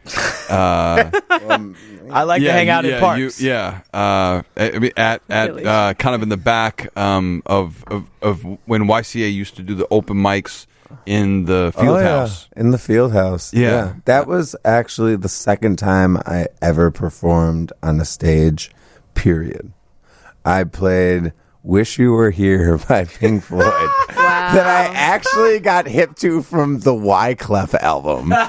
Uh, I like to hang out yeah, in parks. You, yeah, uh, I mean, at at Really? uh, kind of in the back um, of, of of when Y C A used to do the open mics in the field Oh, yeah. house. In the field house. Yeah. That was actually the second time I ever performed on a stage, period. I played Wish You Were Here by Pink Floyd. Wow. That I actually got hip to from the Wyclef album. Like,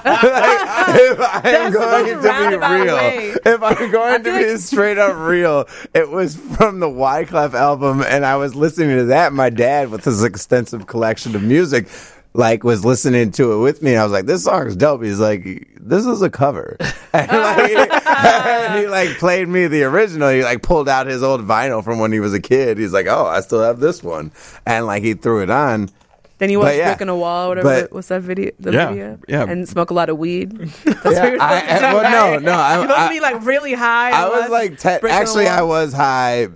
if I'm That's the going most to be roundabout real, way. if I'm going to feel be like- straight up real, it was from the Wyclef album, and I was listening to that. My dad, with his extensive collection of music, like was listening to it with me. I was like, "This song is dope." He's like, "This is a cover," and, like, and he like played me the original. He like pulled out his old vinyl from when he was a kid. He's like, "Oh, I still have this one," and like he threw it on. Then you But watch yeah. Brick in a Wall, whatever. But- what's that video? The Yeah, video, yeah. and smoke a lot of weed. That's what Yeah, you're supposed I- to do, well, no, right? no, I- You're supposed I- to be like really high. I and was watch like, te- Brick in a actually, I Wall. was high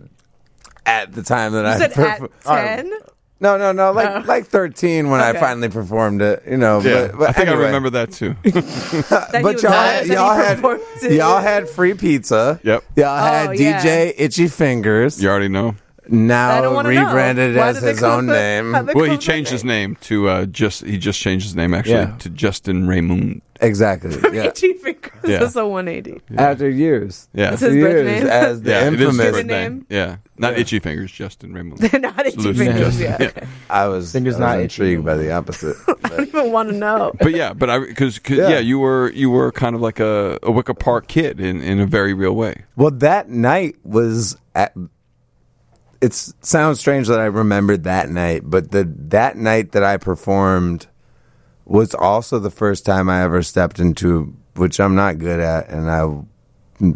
at the time that You I said perf- at ten. No, no, no, like Oh. like thirteen when I Okay. finally performed it. You know, Yeah, but, but I think anyway. I remember that too. That he But was y'all, high, had, that he y'all had performed it. y'all had free pizza. Yep. Y'all had Oh, D J yeah. Itchy Fingers. You already know. I Now don't wanna know. rebranded Why as did they his close own the- name. how'd they Well, he close that changed his name? name to uh, just. He just changed his name actually Yeah. to Justin Raymond. Exactly. Yeah. Itchy Fingers. Yeah. That's a one eighty. After years. Yeah. That's After his birth years name? as the Yeah, it is infamous. his Given birthday. name? Yeah, not Itchy Fingers, Justin Raymond. Not Itchy Salute to Fingers. Justin. Yeah. Yeah. Okay. I was, Fingers I was not itchy. intrigued by the opposite. I don't even want to know. But yeah, but I because yeah. Yeah. you were you were kind of like a, a Wicker Park kid in, in a very real way. Well, that night was at. It sounds strange that I remembered that night, but the that night that I performed was also the first time I ever stepped into, which I'm not good at, and I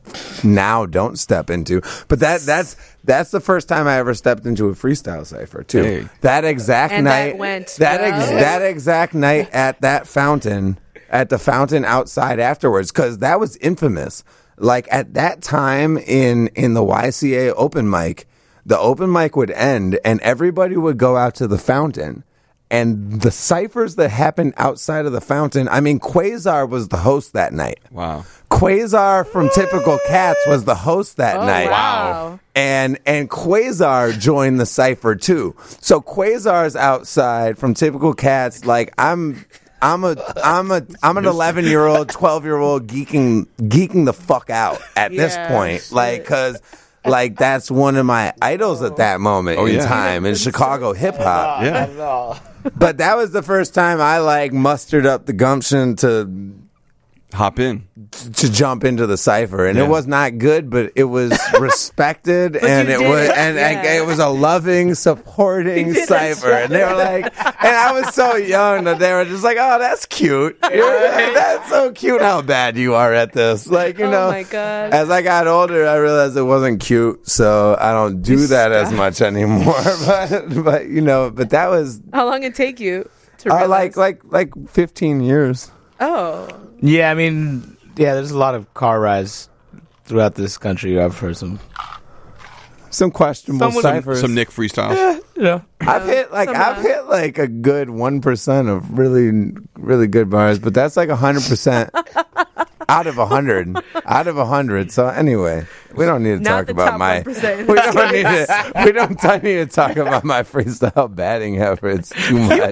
now don't step into. But that that's that's the first time I ever stepped into a freestyle cipher too. Hey. That exact And that night, went that ex- well? that exact night at that fountain, at the fountain outside afterwards, because that was infamous. Like at that time in in the Y C A open mic, the open mic would end and everybody would go out to the fountain. And the ciphers that happened outside of the fountain, I mean, Quasar was the host that night. Wow. Quasar from Typical Cats was the host that Oh, night. wow. And and Quasar joined the cipher too. So Quasar's outside from Typical Cats, like I'm I'm a I'm a I'm an eleven year old, twelve year old geeking geeking the fuck out at this Yeah, point, shit. like because like that's one of my idols at that moment Oh, in yeah. time in Chicago hip hop. Yeah. But that was the first time I like mustered up the gumption to Hop in. to jump into the cipher, and Yeah. it was not good, but it was respected, and you it did was it. and, and Yeah. it was a loving, supporting You did cipher, that and they were like, and I was so young that they were just like, oh, that's cute, You're- that's so cute how bad you are at this, like you Oh know. my God. As I got older, I realized it wasn't cute, so I don't do You that as stop. much anymore. but but you know, but that was How long it take you to uh, realize? like like like fifteen years. oh, Yeah, I mean, yeah, there's a lot of car rides throughout this country. I've heard some. Some questionable Some with- ciphers. Some Nick freestyles. You know, I've hit like some, I've uh, hit like a good one percent of really really good bars, but that's like a hundred percent out of a hundred, out of a hundred. So anyway, we don't need to Not talk the about top my. one percent. We don't need to. We don't t- need to talk about my freestyle batting efforts too much.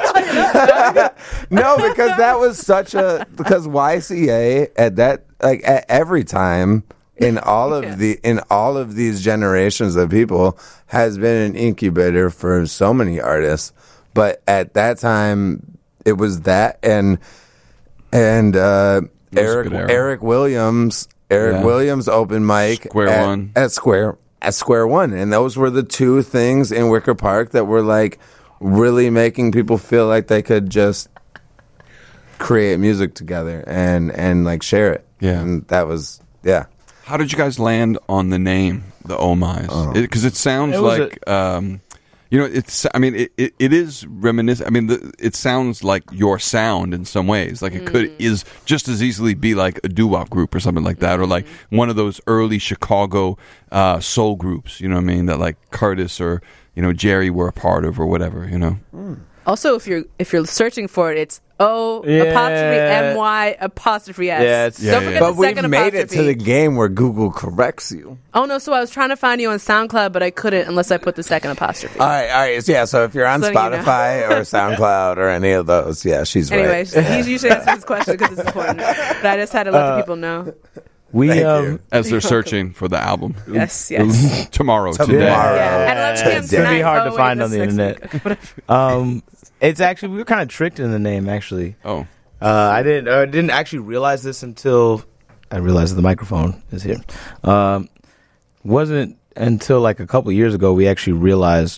No, because that was such a because Y C A at that like at every time. In all of Yeah. the in all of these generations of people has been an incubator for so many artists, but at that time it was that and and uh, was a Eric good era. Eric Williams Eric Yeah. Williams open mic Square at, One. at Square at Square One, and those were the two things in Wicker Park that were like really making people feel like they could just create music together and and like share it. Yeah. And that was yeah. How did you guys land on the name, the Oh My's? Because it, it sounds It was like, um, you know, it's. I mean, it, it, it is reminiscent. I mean, the, it sounds like your sound in some ways. Like it could is just as easily be like a doo-wop group or something like that, or like one of those early Chicago uh, soul groups. You know what I mean? That like Curtis or you know Jerry were a part of or whatever. You know. also if you're if you're searching for it, it's O Yeah. apostrophe M Y apostrophe S. Yeah, it's- Don't Yeah, forget yeah. the But we've second made it apostrophe. to the game where Google corrects you. Oh no! So I was trying to find you on SoundCloud, but I couldn't unless I put the second apostrophe. All right, all right. So, yeah, so if you're on Just letting you know. Spotify or SoundCloud or any of those, yeah, she's Anyways, right. he usually answers this question because it's important. But I just had to let Uh, the people know. we Thank um, you. As they're searching for the album. Yes, yes. Tomorrow, Tomorrow. today. Yeah, and lunch yeah, camp it's gonna be tonight. hard Oh, to wait, find that's on the next internet. week. Okay, whatever. um, it's actually we were kind of tricked in the name. Actually, Oh. uh, I didn't uh, didn't actually realize this until I realized that the microphone is here. Um, wasn't until like a couple years ago we actually realized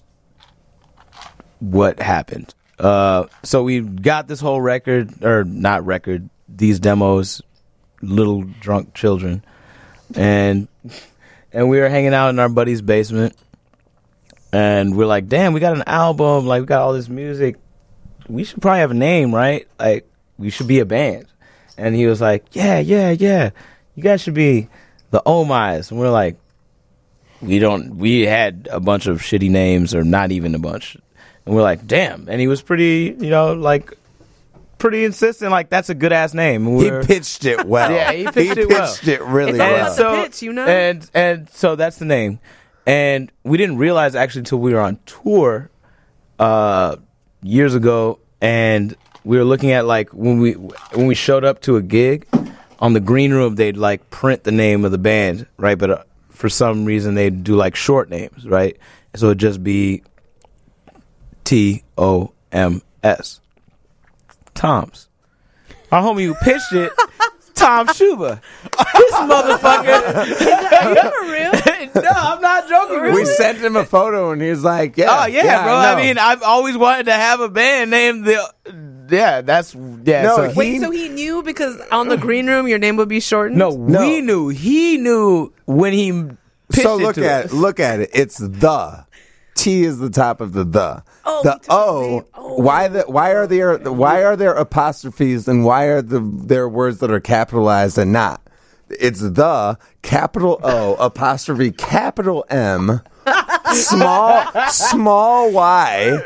what happened. Uh, so we got this whole record, or not record, these demos, Little Drunk Children, and and we were hanging out in our buddy's basement, and we're like, damn, we got an album, like we got all this music, we should probably have a name, right? Like we should be a band. And he was like, yeah, yeah, yeah, you guys should be the Oh My's. And we're like, we don't, we had a bunch of shitty names, or not even a bunch. And we're like, damn. And he was pretty, you know, like, pretty insistent, like, that's a good ass name. And He we're- pitched it well. Yeah, he pitched it well. pitched it really It's all well. about the pitch, you know? And and so that's the name. And we didn't realize actually until we were on tour uh, years ago, and we were looking at like when we when we showed up to a gig on the green room, they'd like print the name of the band, right? But uh, for some reason they'd do like short names, right? So it'd just be T O M S. Tom's. Our homie who pitched it, Tom Schuba. This motherfucker. For real? No, I'm not joking. We sent him a photo and he's like, yeah. Oh yeah, bro. I, know. mean, I've always wanted to have a band named the. Yeah, that's yeah. No, so, he- Wait, so he knew because on the green room your name would be shortened? no, No. we knew. He knew when he pitched so it look to at us. look at it. It's the T is the top of the the. Oh, the he told O. me. Oh. Why the why are there why are there apostrophes and why are the there words that are capitalized and not? It's the capital O apostrophe capital M small small y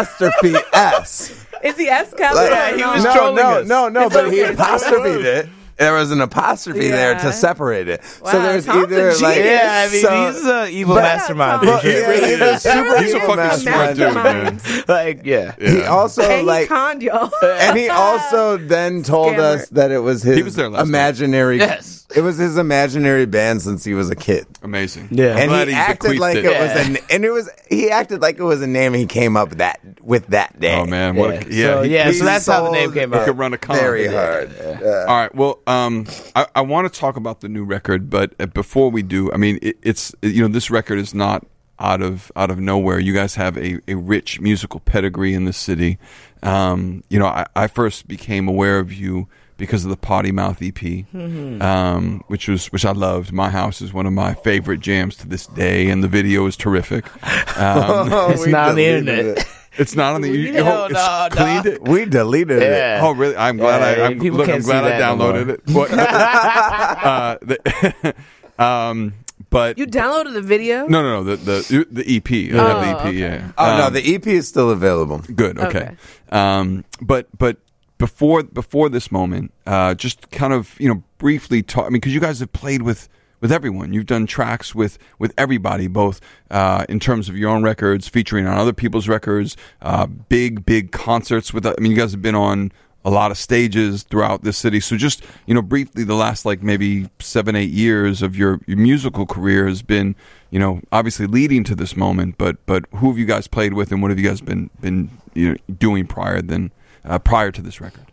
apostrophe S. Is the S capital? Like, or he no? was no, trolling no, us. no, no, It's but he okay. apostrophed it. there was an apostrophe there Yeah. to separate it. Wow, so there's Tom's a either like genius. Yeah, I mean, so- he's an evil but- mastermind. Yeah, for sure. Yeah, really is. Super He's a evil fucking smart dude, man. Like, yeah. He also And like he conned y'all. and he also then told Scammer. us that it was his He was there last imaginary. Yes. It was his imaginary band since he was a kid. Amazing. Yeah. And Glad he he acted bequeathed like it. it, was an and it was he acted like it was a name he came up that with that day. Oh man, what? Yeah. A, yeah, So, he- yeah, he so that's how the sold- name came he out. could run a con. Very hard. Yeah. All right. Well, um, I, I want to talk about the new record, but uh, before we do, I mean, it, it's you know, this record is not out of out of nowhere. You guys have a, a rich musical pedigree in the city. Um, you know, I, I first became aware of you because of the Potty Mouth E P, Mm-hmm. um, which was which I loved. My House is one of my favorite jams to this day, and the video is terrific. Um, It's not on the internet. It. it's not on the. You, you Hell it's no, no. cleaned it. We deleted it. Yeah. Oh really? I'm glad Yeah, I. I'm, people look, I'm can't glad see I that no downloaded more. it. What, uh, the, um, but You downloaded the video? no, no, no. The the the E P. I have the E P. Oh, okay. Yeah. Oh no, Um, the E P is still available. good. Okay. Okay. Um, but but before before this moment, uh, just kind of you know briefly talk. I mean, because you guys have played with. With everyone, you've done tracks with with everybody, both uh, in terms of your own records, featuring on other people's records, uh, big big concerts with. I mean, you guys have been on a lot of stages throughout this city. So, just you know, briefly, the last like maybe seven eight years of your, your musical career has been, you know, obviously leading to this moment. But but who have you guys played with, and what have you guys been been you know doing prior than uh, prior to this record?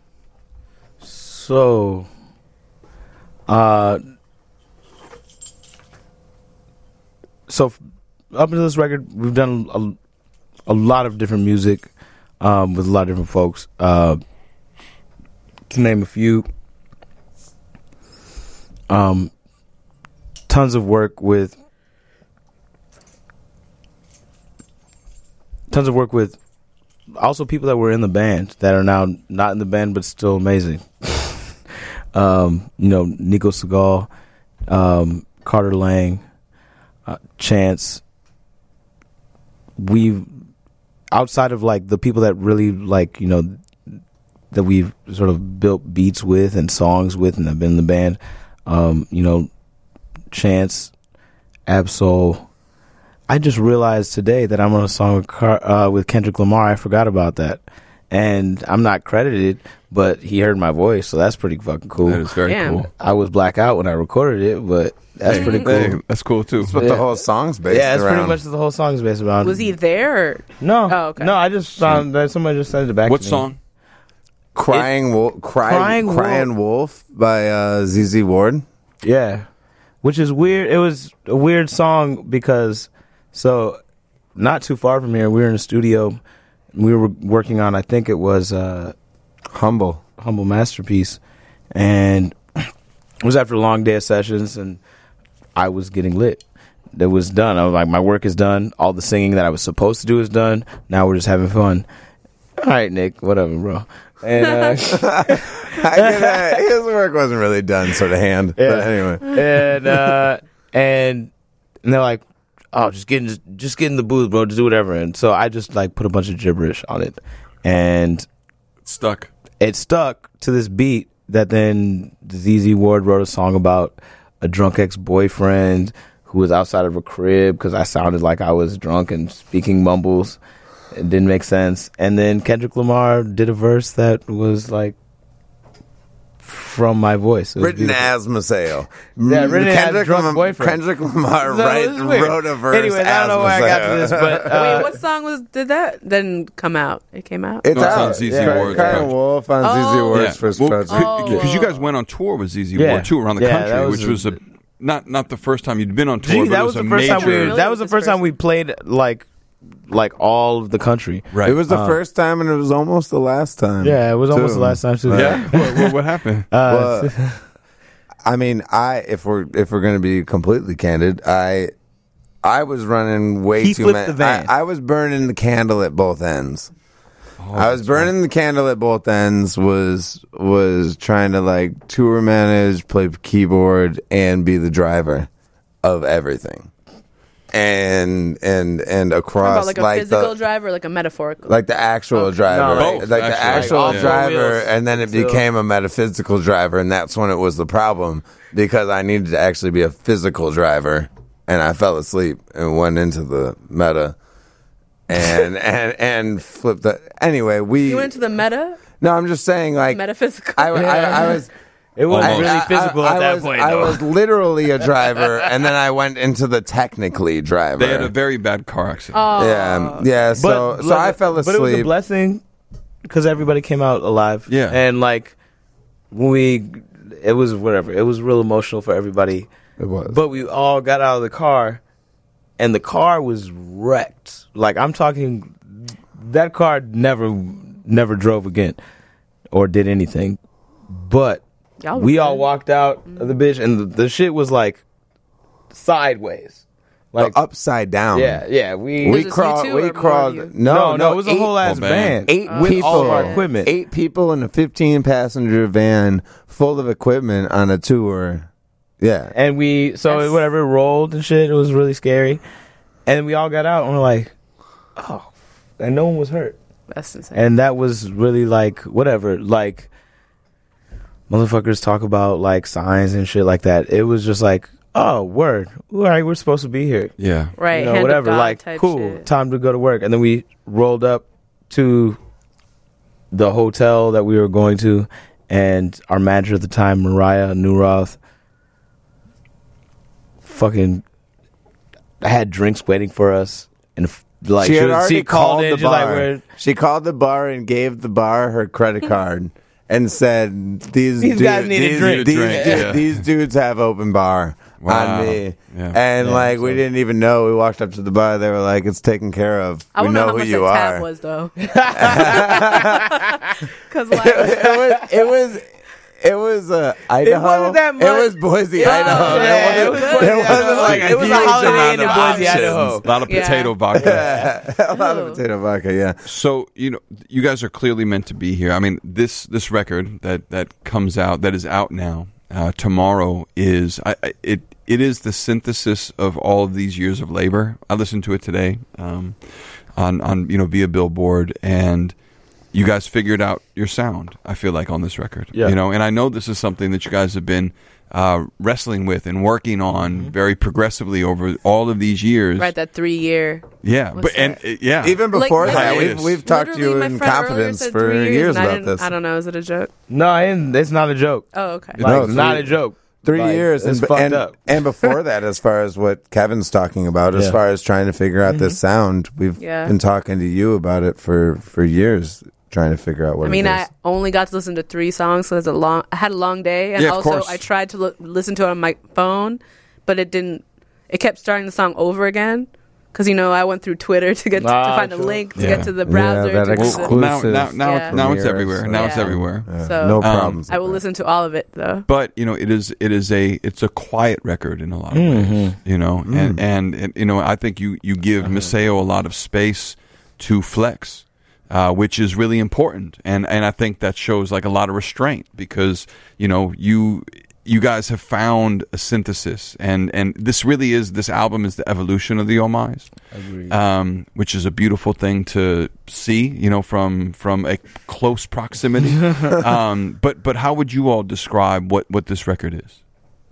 So, uh, so f- up until this record, we've done a, a lot of different music um, with a lot of different folks. Uh, to name a few, um, tons of work with tons of work with also people that were in the band that are now not in the band but still amazing. um, you know, Nico Segal, um, Carter Lang, uh, Chance. We've outside of like the people that really like you know that we've sort of built beats with and songs with and have been in the band. Um, you know, Chance, Absol. I just realized today that I'm on a song with, Car- uh, with Kendrick Lamar. I forgot about that. And I'm not credited, but he heard my voice, so that's pretty fucking cool. That is very Damn. cool. I was blackout when I recorded it, but that's Hey, pretty cool. hey, that's cool too. That's what Yeah. the whole song's based Yeah, that's around. pretty much what the whole song is based around. Was he there? Or? No. Oh, okay. No, I just found that somebody just sent it back What to me. song? Crying Wolf, Cry, Crying Wolf. Crying Wolf by uh, Z Z Ward. Yeah. Which is weird. It was a weird song because, so, not too far from here, we were in the studio. We were working on, I think it was uh, Humble. Humble Masterpiece. And it was after a long day of sessions, and I was getting lit. It was done. I was like, my work is done. All the singing that I was supposed to do is done. Now we're just having fun. All right, Nick, whatever, bro. And uh, I get that. His work wasn't really done, sort of hand. Yeah. But anyway. and uh, and and they're like, "Oh, just get in, just get in the booth, bro. Just do whatever." And so I just like put a bunch of gibberish on it, and It's stuck. it stuck to this beat that then Z Z Ward wrote a song about a drunk ex-boyfriend who was outside of a crib because I sounded like I was drunk and speaking mumbles. It didn't make sense. And then Kendrick Lamar did a verse that was like from my voice. It was Written beautiful. as Maseo. Yeah, written as Kendrick drunk Lam- boyfriend. Kendrick Lamar So write, this is weird. wrote a verse Anyways, I don't know as where I got to Maseo. this, but uh, Wait, what song was did that then come out? It came out. It's No, it's out. on Z Z Yeah. Ward's Crying project. Wolf on Z Z Oh. Ward's Yeah. first Well, project. Oh. because you guys went on tour with Z Z Yeah. Ward too around the Yeah, country, that was which a- was a not not the first time you'd been on tour. Gee, but that it was was the a first time major- we. That was the This first time person. we played like, like all of the country. right. It was the Uh, first time, and it was almost the last time. Yeah, it was almost too. the last time too. yeah. what, what, what happened? Uh, Well, I mean, I if we're if we're going to be completely candid, I I was running way He too flipped many. the van. I, I was burning the candle at both ends. Oh, I was burning the candle at both ends. Was was trying to like tour manage, play keyboard, and be the driver of everything. and and and Talking across about like a like physical the driver, or like a metaphorical. like the actual Okay. driver, No, right? both, like the actually. actual Like off-road driver, wheels and then it until- became a metaphysical driver, and that's when it was the problem because I needed to actually be a physical driver, and I fell asleep and went into the meta, and and and flipped the. Anyway, we. You went to the meta, no, I'm just saying, like metaphysical. I, I, I was. It was Almost. really I- physical I, at that was, point. I though. was literally a driver, and then I went into the technically driver. They had a very bad car accident. Oh. yeah, yeah. So, But so I look, fell asleep. But it was a blessing because everybody came out alive. Yeah. and like when we, it was whatever. It was real emotional for everybody. It was. But we all got out of the car, and the car was wrecked. Like I'm talking, that car never, never drove again, or did anything. But Y'all were we all good. walked out of the bitch, and the, the shit was like sideways, like upside down. yeah, yeah. We We just you crawled. two or We more of crawled. you? No, no, no, it was a eight- whole ass Whole band. band. Eight Oh, with people. all of our shit. equipment. Eight people in a fifteen passenger van full of equipment on a tour. Yeah. And we, so That's- whatever, it rolled and shit. It was really scary. And we all got out and we're like, oh, and no one was hurt. That's insane. And that was really like, whatever, like, motherfuckers talk about like signs and shit like that. It was just like, oh, word. All right, we're supposed to be here. Yeah. right, You know, hand of whatever. God Like, type cool, shit. time to go to work. And then we rolled up to the hotel that we were going to, and our manager at the time, Mariah Newroth, fucking had drinks waiting for us, and f- like she had was- already she called in, the she's like, bar. we're- She called the bar and gave the bar her credit card and said, "These These dude- guys need a these, drink." These, Drink, du- yeah. these dudes have open bar Wow. on me." Yeah. And Yeah, like we so- didn't even know. We walked up to the bar. They were like, "It's taken care of. I we don't know, know how who much you that tab are." was though. Because like, it was. It was. It was uh, Idaho. wasn't that much. It was Boise, Idaho. yeah, There it wasn't, was there Boise, wasn't Idaho. like It was a huge Holiday amount Inn in of Boise, options. Idaho. A lot of Yeah. potato vodka. a lot Ew. of potato vodka. Yeah. So you know, you guys are clearly meant to be here. I mean, this this record that that comes out, that is out now uh, tomorrow, is I, I, it it is the synthesis of all of these years of labor. I listened to it today um, on on you know via Billboard, and you guys figured out your sound. I feel like on this record, Yeah. you know, and I know this is something that you guys have been uh, wrestling with and working on very progressively over all of these years. right, that three year. Yeah, What's but and that? uh, yeah, Even Like, before like- that, Hiatus. we've, we've talked to you Literally, my in friend earlier confidence said for three years, years and I about didn't- this. I don't know. Is it a joke? No, and it's not a joke. Oh, okay. Like, No, it's not three- a joke. Three Like, years, it's and, fucked and, up. and before that, as far as what Kevin's talking about, as Yeah. far as trying to figure out this sound, we've Yeah. been talking to you about it for, for years, trying to figure out what I mean, it I is. only got to listen to three songs, so it's a long. I had a long day, and Yeah, of also course. I tried to lo- listen to it on my phone, but it didn't. It kept starting the song over again because you know I went through Twitter to get Ah, to find a sure. link to Yeah. get to the browser. Yeah, that to ex- do the- well, now, exclusive now, now, Yeah. now it's premiere, everywhere. Now it's Yeah. everywhere. Yeah, So- no Um, problems. I will with that. listen to all of it though. But you know, it is it is a it's a quiet record in a lot of ways. You know, and, and and you know, I think you you give Maceo a lot of space to flex, uh, which is really important, and and I think that shows like a lot of restraint because you know you. You guys have found a synthesis, and, and this really is this album is the evolution of the Oh My's, um, which is a beautiful thing to see, you know, from from a close proximity. um, but but how would you all describe what, what this record is?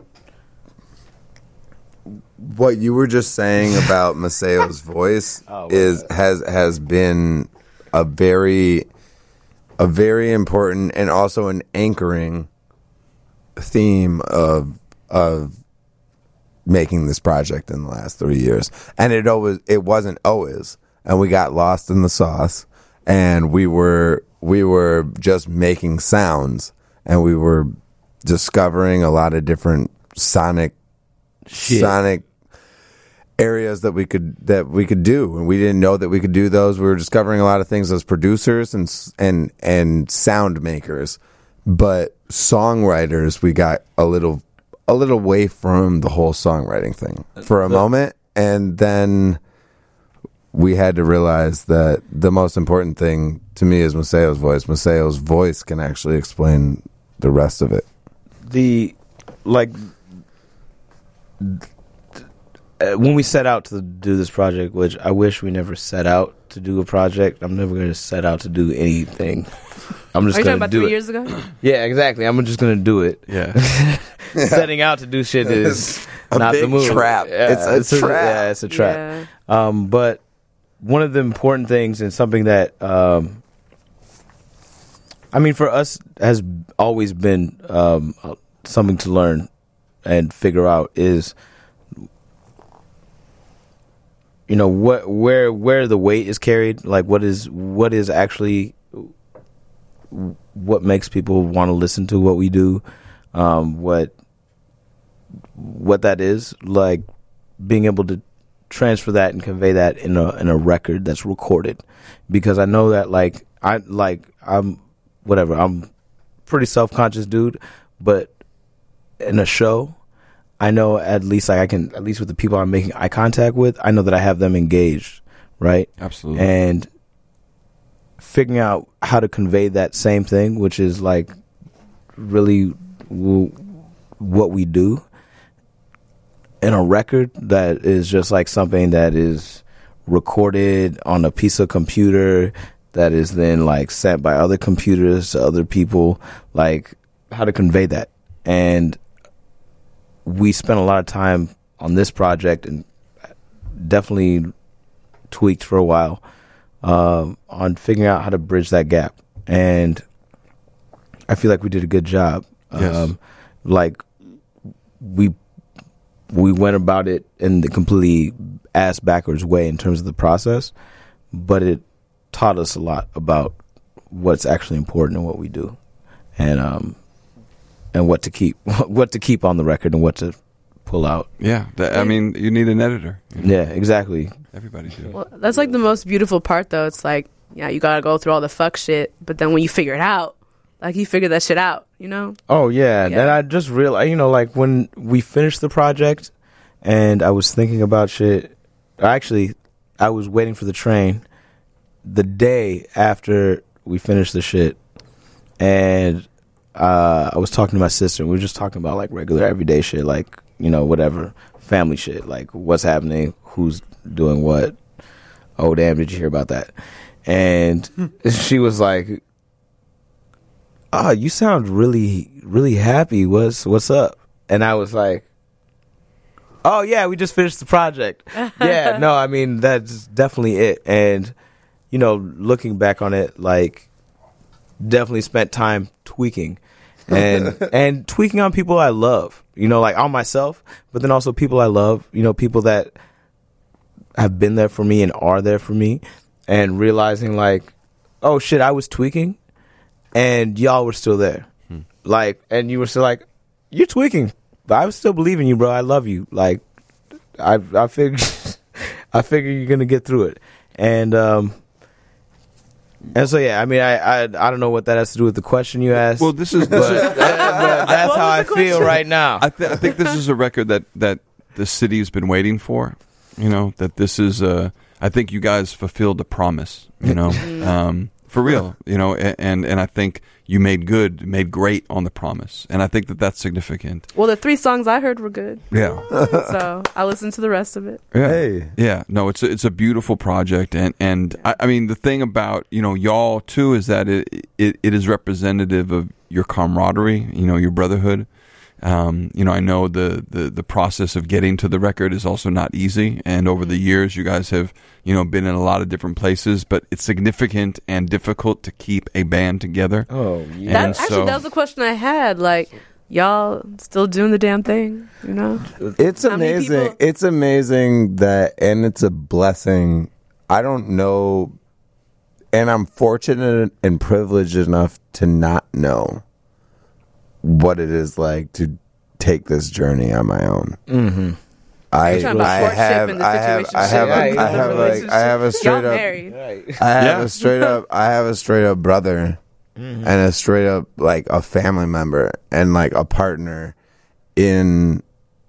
What you were just saying about Maceo's voice Oh, is has has been a very a very important and also an anchoring theme of of making this project in the last three years. And it always it wasn't always. And we got lost in the sauce and we were we were just making sounds and we were discovering a lot of different sonic Shit. sonic areas that we could that we could do, and we didn't know that we could do those. We were discovering a lot of things as producers and s- and and sound makers, but songwriters, we got a little a little away from the whole songwriting thing for a moment, and then we had to realize that the most important thing to me is Maceo's voice. Maceo's voice can actually explain the rest of it. The like uh, when we set out to do this project, which I wish we never set out to do a project. I'm never going to set out to do anything. I'm just Are you talking going to about do three it. years ago? Yeah, exactly. I'm just going to do it. Yeah. Setting out to do shit is a not big the move. trap. Yeah, It's a trap. Yeah, it's a trap. Yeah. Um, but one of the important things and something that, um, I mean, for us has always been um, something to learn and figure out is, you know, what where where the weight is carried, like what is what is actually what makes people want to listen to what we do, um, what what that is, like being able to transfer that and convey that in a in a record that's recorded, because I know that like I like I'm whatever I'm pretty self-conscious dude, but in a show I know at least like I can at least with the people I'm making eye contact with, I know that I have them engaged, right? Absolutely. And figuring out how to convey that same thing, which is like really w- what we do in a record that is just like something that is recorded on a piece of computer that is then like sent by other computers to other people, like how to convey that. And we spent a lot of time on this project and definitely tweaked for a while um, on figuring out how to bridge that gap. And I feel like we did a good job. Yes. Um, like we we went about it in the completely ass backwards way in terms of the process, but it taught us a lot about what's actually important in what we do, and um, and what to keep, what to keep on the record, and what to pull out. Yeah. That, I mean, you need an editor. you know? Yeah, exactly. Everybody do. Well, that's like the most beautiful part, though. It's like, yeah, you gotta go through all the fuck shit, but then when you figure it out, like you figure that shit out, you know? Oh yeah, Yeah. and I just realized, you know, like when we finished the project, and I was thinking about shit. Actually, I was waiting for the train the day after we finished the shit, and uh, I was talking to my sister. And we were just talking about like regular everyday shit, like you know whatever family shit, like what's happening, who's doing what. Oh damn! Did you hear about that? And she was like, "Oh, you sound really, really happy. What's what's up?" And I was like, "Oh yeah, we just finished the project." Yeah, no, I mean that's definitely it. And you know, looking back on it, like definitely spent time tweaking and and tweaking on people I love. You know, like on myself, but then also people I love. You know, people that have been there for me and are there for me, and realizing like, oh shit, I was tweaking, and y'all were still there. Hmm. Like, and you were still like, you're tweaking, but I still believe in you, bro. I love you. Like, I I figure I figure you're gonna get through it, and um, and so yeah. I mean, I, I I don't know what that has to do with the question you asked. Well, this is, but, this is but that's What how I was the feel question? right now. I, th- I think this is a record that, that the city's been waiting for. You know, that this is a, I think you guys fulfilled a promise, you know, um, for real, you know, and, and, and I think you made good, made great on the promise. And I think that that's significant. Well, the three songs I heard were good, Yeah. so I listened to the rest of it. Yeah. Hey. Yeah. No, it's a, it's a beautiful project. And, and I, I mean, the thing about, you know, y'all too, is that it, it, it is representative of your camaraderie, you know, your brotherhood. Um, you know, I know the, the, the process of getting to the record is also not easy. And over the years, you guys have, you know, been in a lot of different places, but it's significant and difficult to keep a band together. Oh yeah. That And actually, so- that was the question I had. Like, y'all still doing the damn thing, you know? It's How many amazing. people- It's amazing that, and it's a blessing. I don't know, and I'm fortunate and privileged enough to not know what it is like to take this journey on my own. Mm-hmm. I, You're talking about I courtship have, and the I have, I situationship. have, Yeah, a, you I know, have the like, I have a straight Y'all up, married. Right. I have Yeah. a straight up, I have a straight up brother, and a straight up like a family member and like a partner in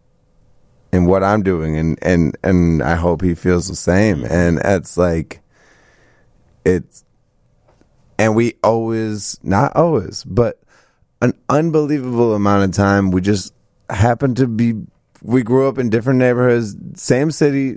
in what I'm doing, and and and I hope he feels the same. And it's like it's, and we always, not always, but an unbelievable amount of time we just happen to be we grew up in different neighborhoods, same city,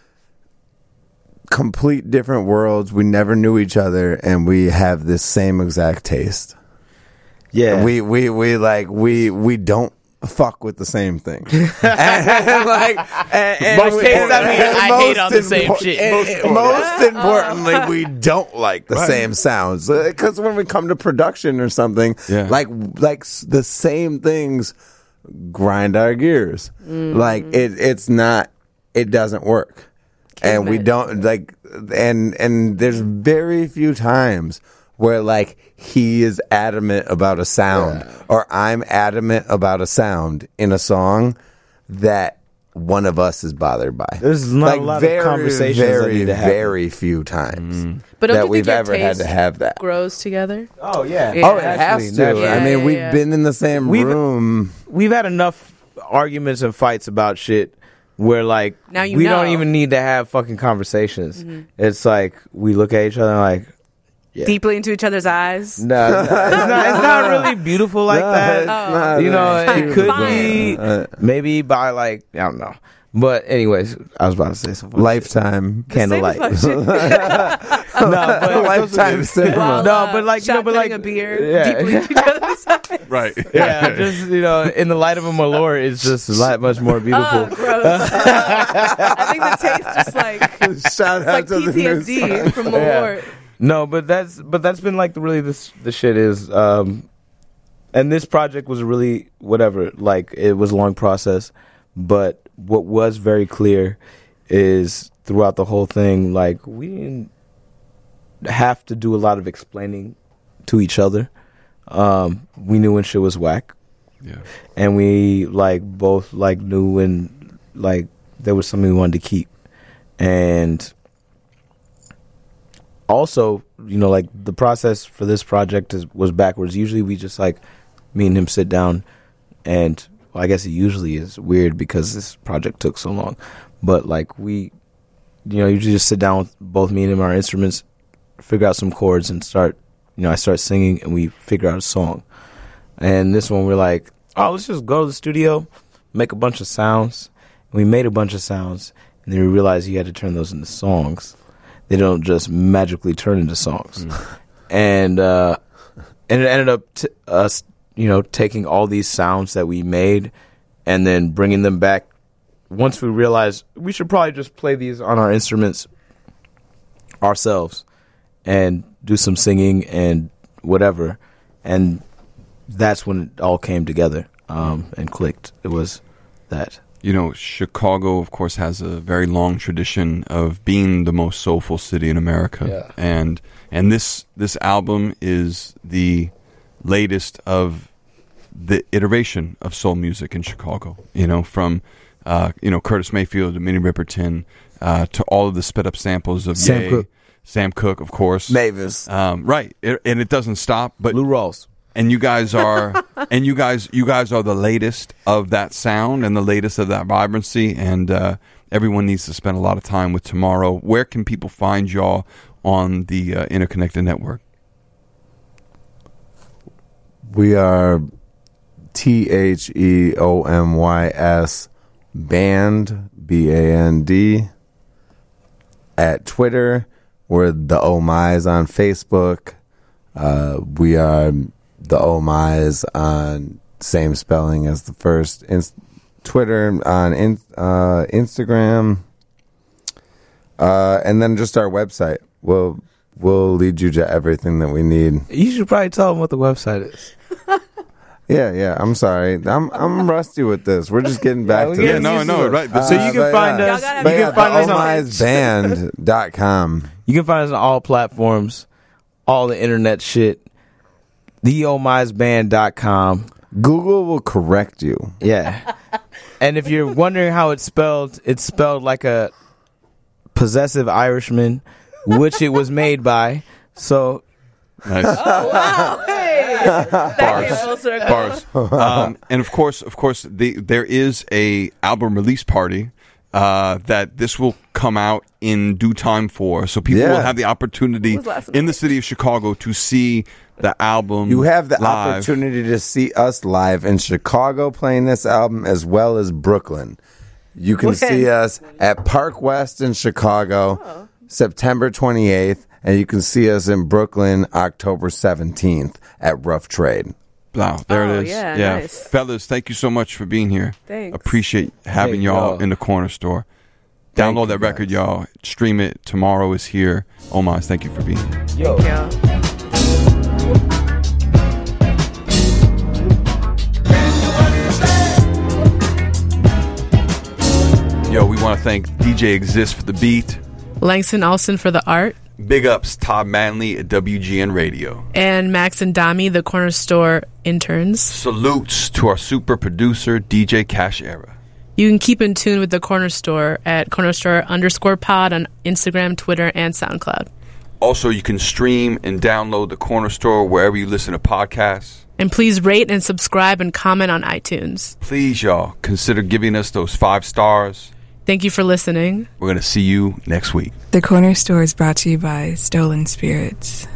complete different worlds. We never knew each other, and we have this same exact taste. Yeah, we we we like we we don't fuck with the same thing. and, like, and, and Most we- cases, I mean, and I most hate on the same impor- shit. and- Most and of the most importantly, we don't like the Right. same sounds, because when we come to production or something, Yeah. like like s- the same things grind our gears. Like it, it's not. It doesn't work, and we Kismet. don't like. And and there's very few times where like he is adamant about a sound or I'm adamant about a sound in a song that one of us is bothered by. There's not like a lot very, of conversations that very, need to happen. very few times But don't that you we've think your ever had taste to have that. grows together? Oh yeah. Yeah. Oh, it has to. naturally. Yeah, I mean, yeah, we've yeah. been in the same We've- room. We've had enough arguments and fights about shit where like Now you we know. don't even need to have fucking conversations. It's like we look at each other and like yeah. Deeply into each other's eyes. No, no, it's not. It's not really beautiful like No, that. it's Oh. not You know, that it could Fine. be Uh, maybe by like I don't know. But anyways, I was about to say something. Lifetime. Candlelight. Say the fuck shit. no, but Lifetime cinema. While, No, uh, but like, you know, but shotgunning like- a beer yeah. deeply into each other's eyes. Right. yeah, just you know, in the light of a Malort, it's just a lot much more beautiful. Oh, gross. I think the taste just like Shout it's out like to the P T S news. D from Malort. No, but that's but that's been like the really this the shit is um and this project was really whatever, like it was a long process, but what was very clear is throughout the whole thing, like we didn't have to do a lot of explaining to each other. Um we knew when shit was whack, Yeah. and we like both like knew when like there was something we wanted to keep. And also, you know, like the process for this project is, was backwards. Usually we just like me and him sit down and well, I guess it usually is weird because this project took so long. But like we, you know, usually just sit down with both me and him, our instruments, figure out some chords and start, you know, I start singing and we figure out a song. And this one we're like, oh, let's just go to the studio, make a bunch of sounds. And we made a bunch of sounds and then we realized you had to turn those into songs. They don't just magically turn into songs. Mm. And uh, and it ended up t- us, you know, taking all these sounds that we made and then bringing them back. Once we realized we should probably just play these on our instruments ourselves and do some singing and whatever. And that's when it all came together um, and clicked. It was that. You know, Chicago, of course, has a very long tradition of being the most soulful city in America, Yeah. and and this this album is the latest of the iteration of soul music in Chicago. You know, from uh, you know Curtis Mayfield to Minnie Riperton uh, to all of the sped up samples of Sam Ye, Cooke. Sam Cooke, of course, Mavis. um, right, it, and it doesn't stop. But Lou Rawls. and you guys are and you guys you guys are the latest of that sound and the latest of that vibrancy, and uh, everyone needs to spend a lot of time with Tomorrow. Where can people find y'all on the uh, Interconnected Network? We are T H E O M Y S Band, B A N D, at Twitter. We're the Oh My's on Facebook. Uh, we are the Oh My's on same spelling as the first. In- Twitter, on in- uh, Instagram, uh, and then just our website. We'll we'll lead you to everything that we need. You should probably tell them what the website is. Yeah, yeah. I'm sorry. I'm I'm rusty with this. We're just getting back Yeah, to we Yeah, this. no, used no, to- right. Uh, So you can but find yeah. us. Y'all gotta You But have yeah, can find us the on. omys band dot com. You can find us on all platforms, all the internet shit. the oh my's band dot com. Google will correct you. Yeah. And if you're wondering how it's spelled, it's spelled like a possessive Irishman, which it was made by. So Nice. Oh, wow. Hey. That came full circle. Bars. Um, and of course, of course, the, there is a album release party uh, that this will come out in due time for, so people Yeah. will have the opportunity What was last in the night? city of Chicago to see the album. You have the live. opportunity to see us live in Chicago playing this album as well as Brooklyn. You can When? see us at Park West in Chicago, Oh. September twenty-eighth, and you can see us in Brooklyn October seventeenth at Rough Trade. Wow, there Oh, it is. yeah, yeah. nice. Fellas, thank you so much for being here. Thanks. Appreciate having Hey, y'all y'all. in the corner store. Thank Download you, that record, guys. y'all. Stream it. Tomorrow is here. Omaz, thank you for being here. Yo. Thank you. Yo, we want to thank D J Exist for the beat. Langston Olsen for the art, Big ups, Todd Manley at W G N Radio. and Max and Dami, the corner store interns. Salutes to our super producer, D J Cash Era. You can keep in tune with the corner store at corner store underscore pod on Instagram, Twitter, and SoundCloud. Also, you can stream and download the Corner Store wherever you listen to podcasts. And please rate and subscribe and comment on iTunes. Please, y'all, consider giving us those five stars. Thank you for listening. We're going to see you next week. The Corner Store is brought to you by Stolen Spirits.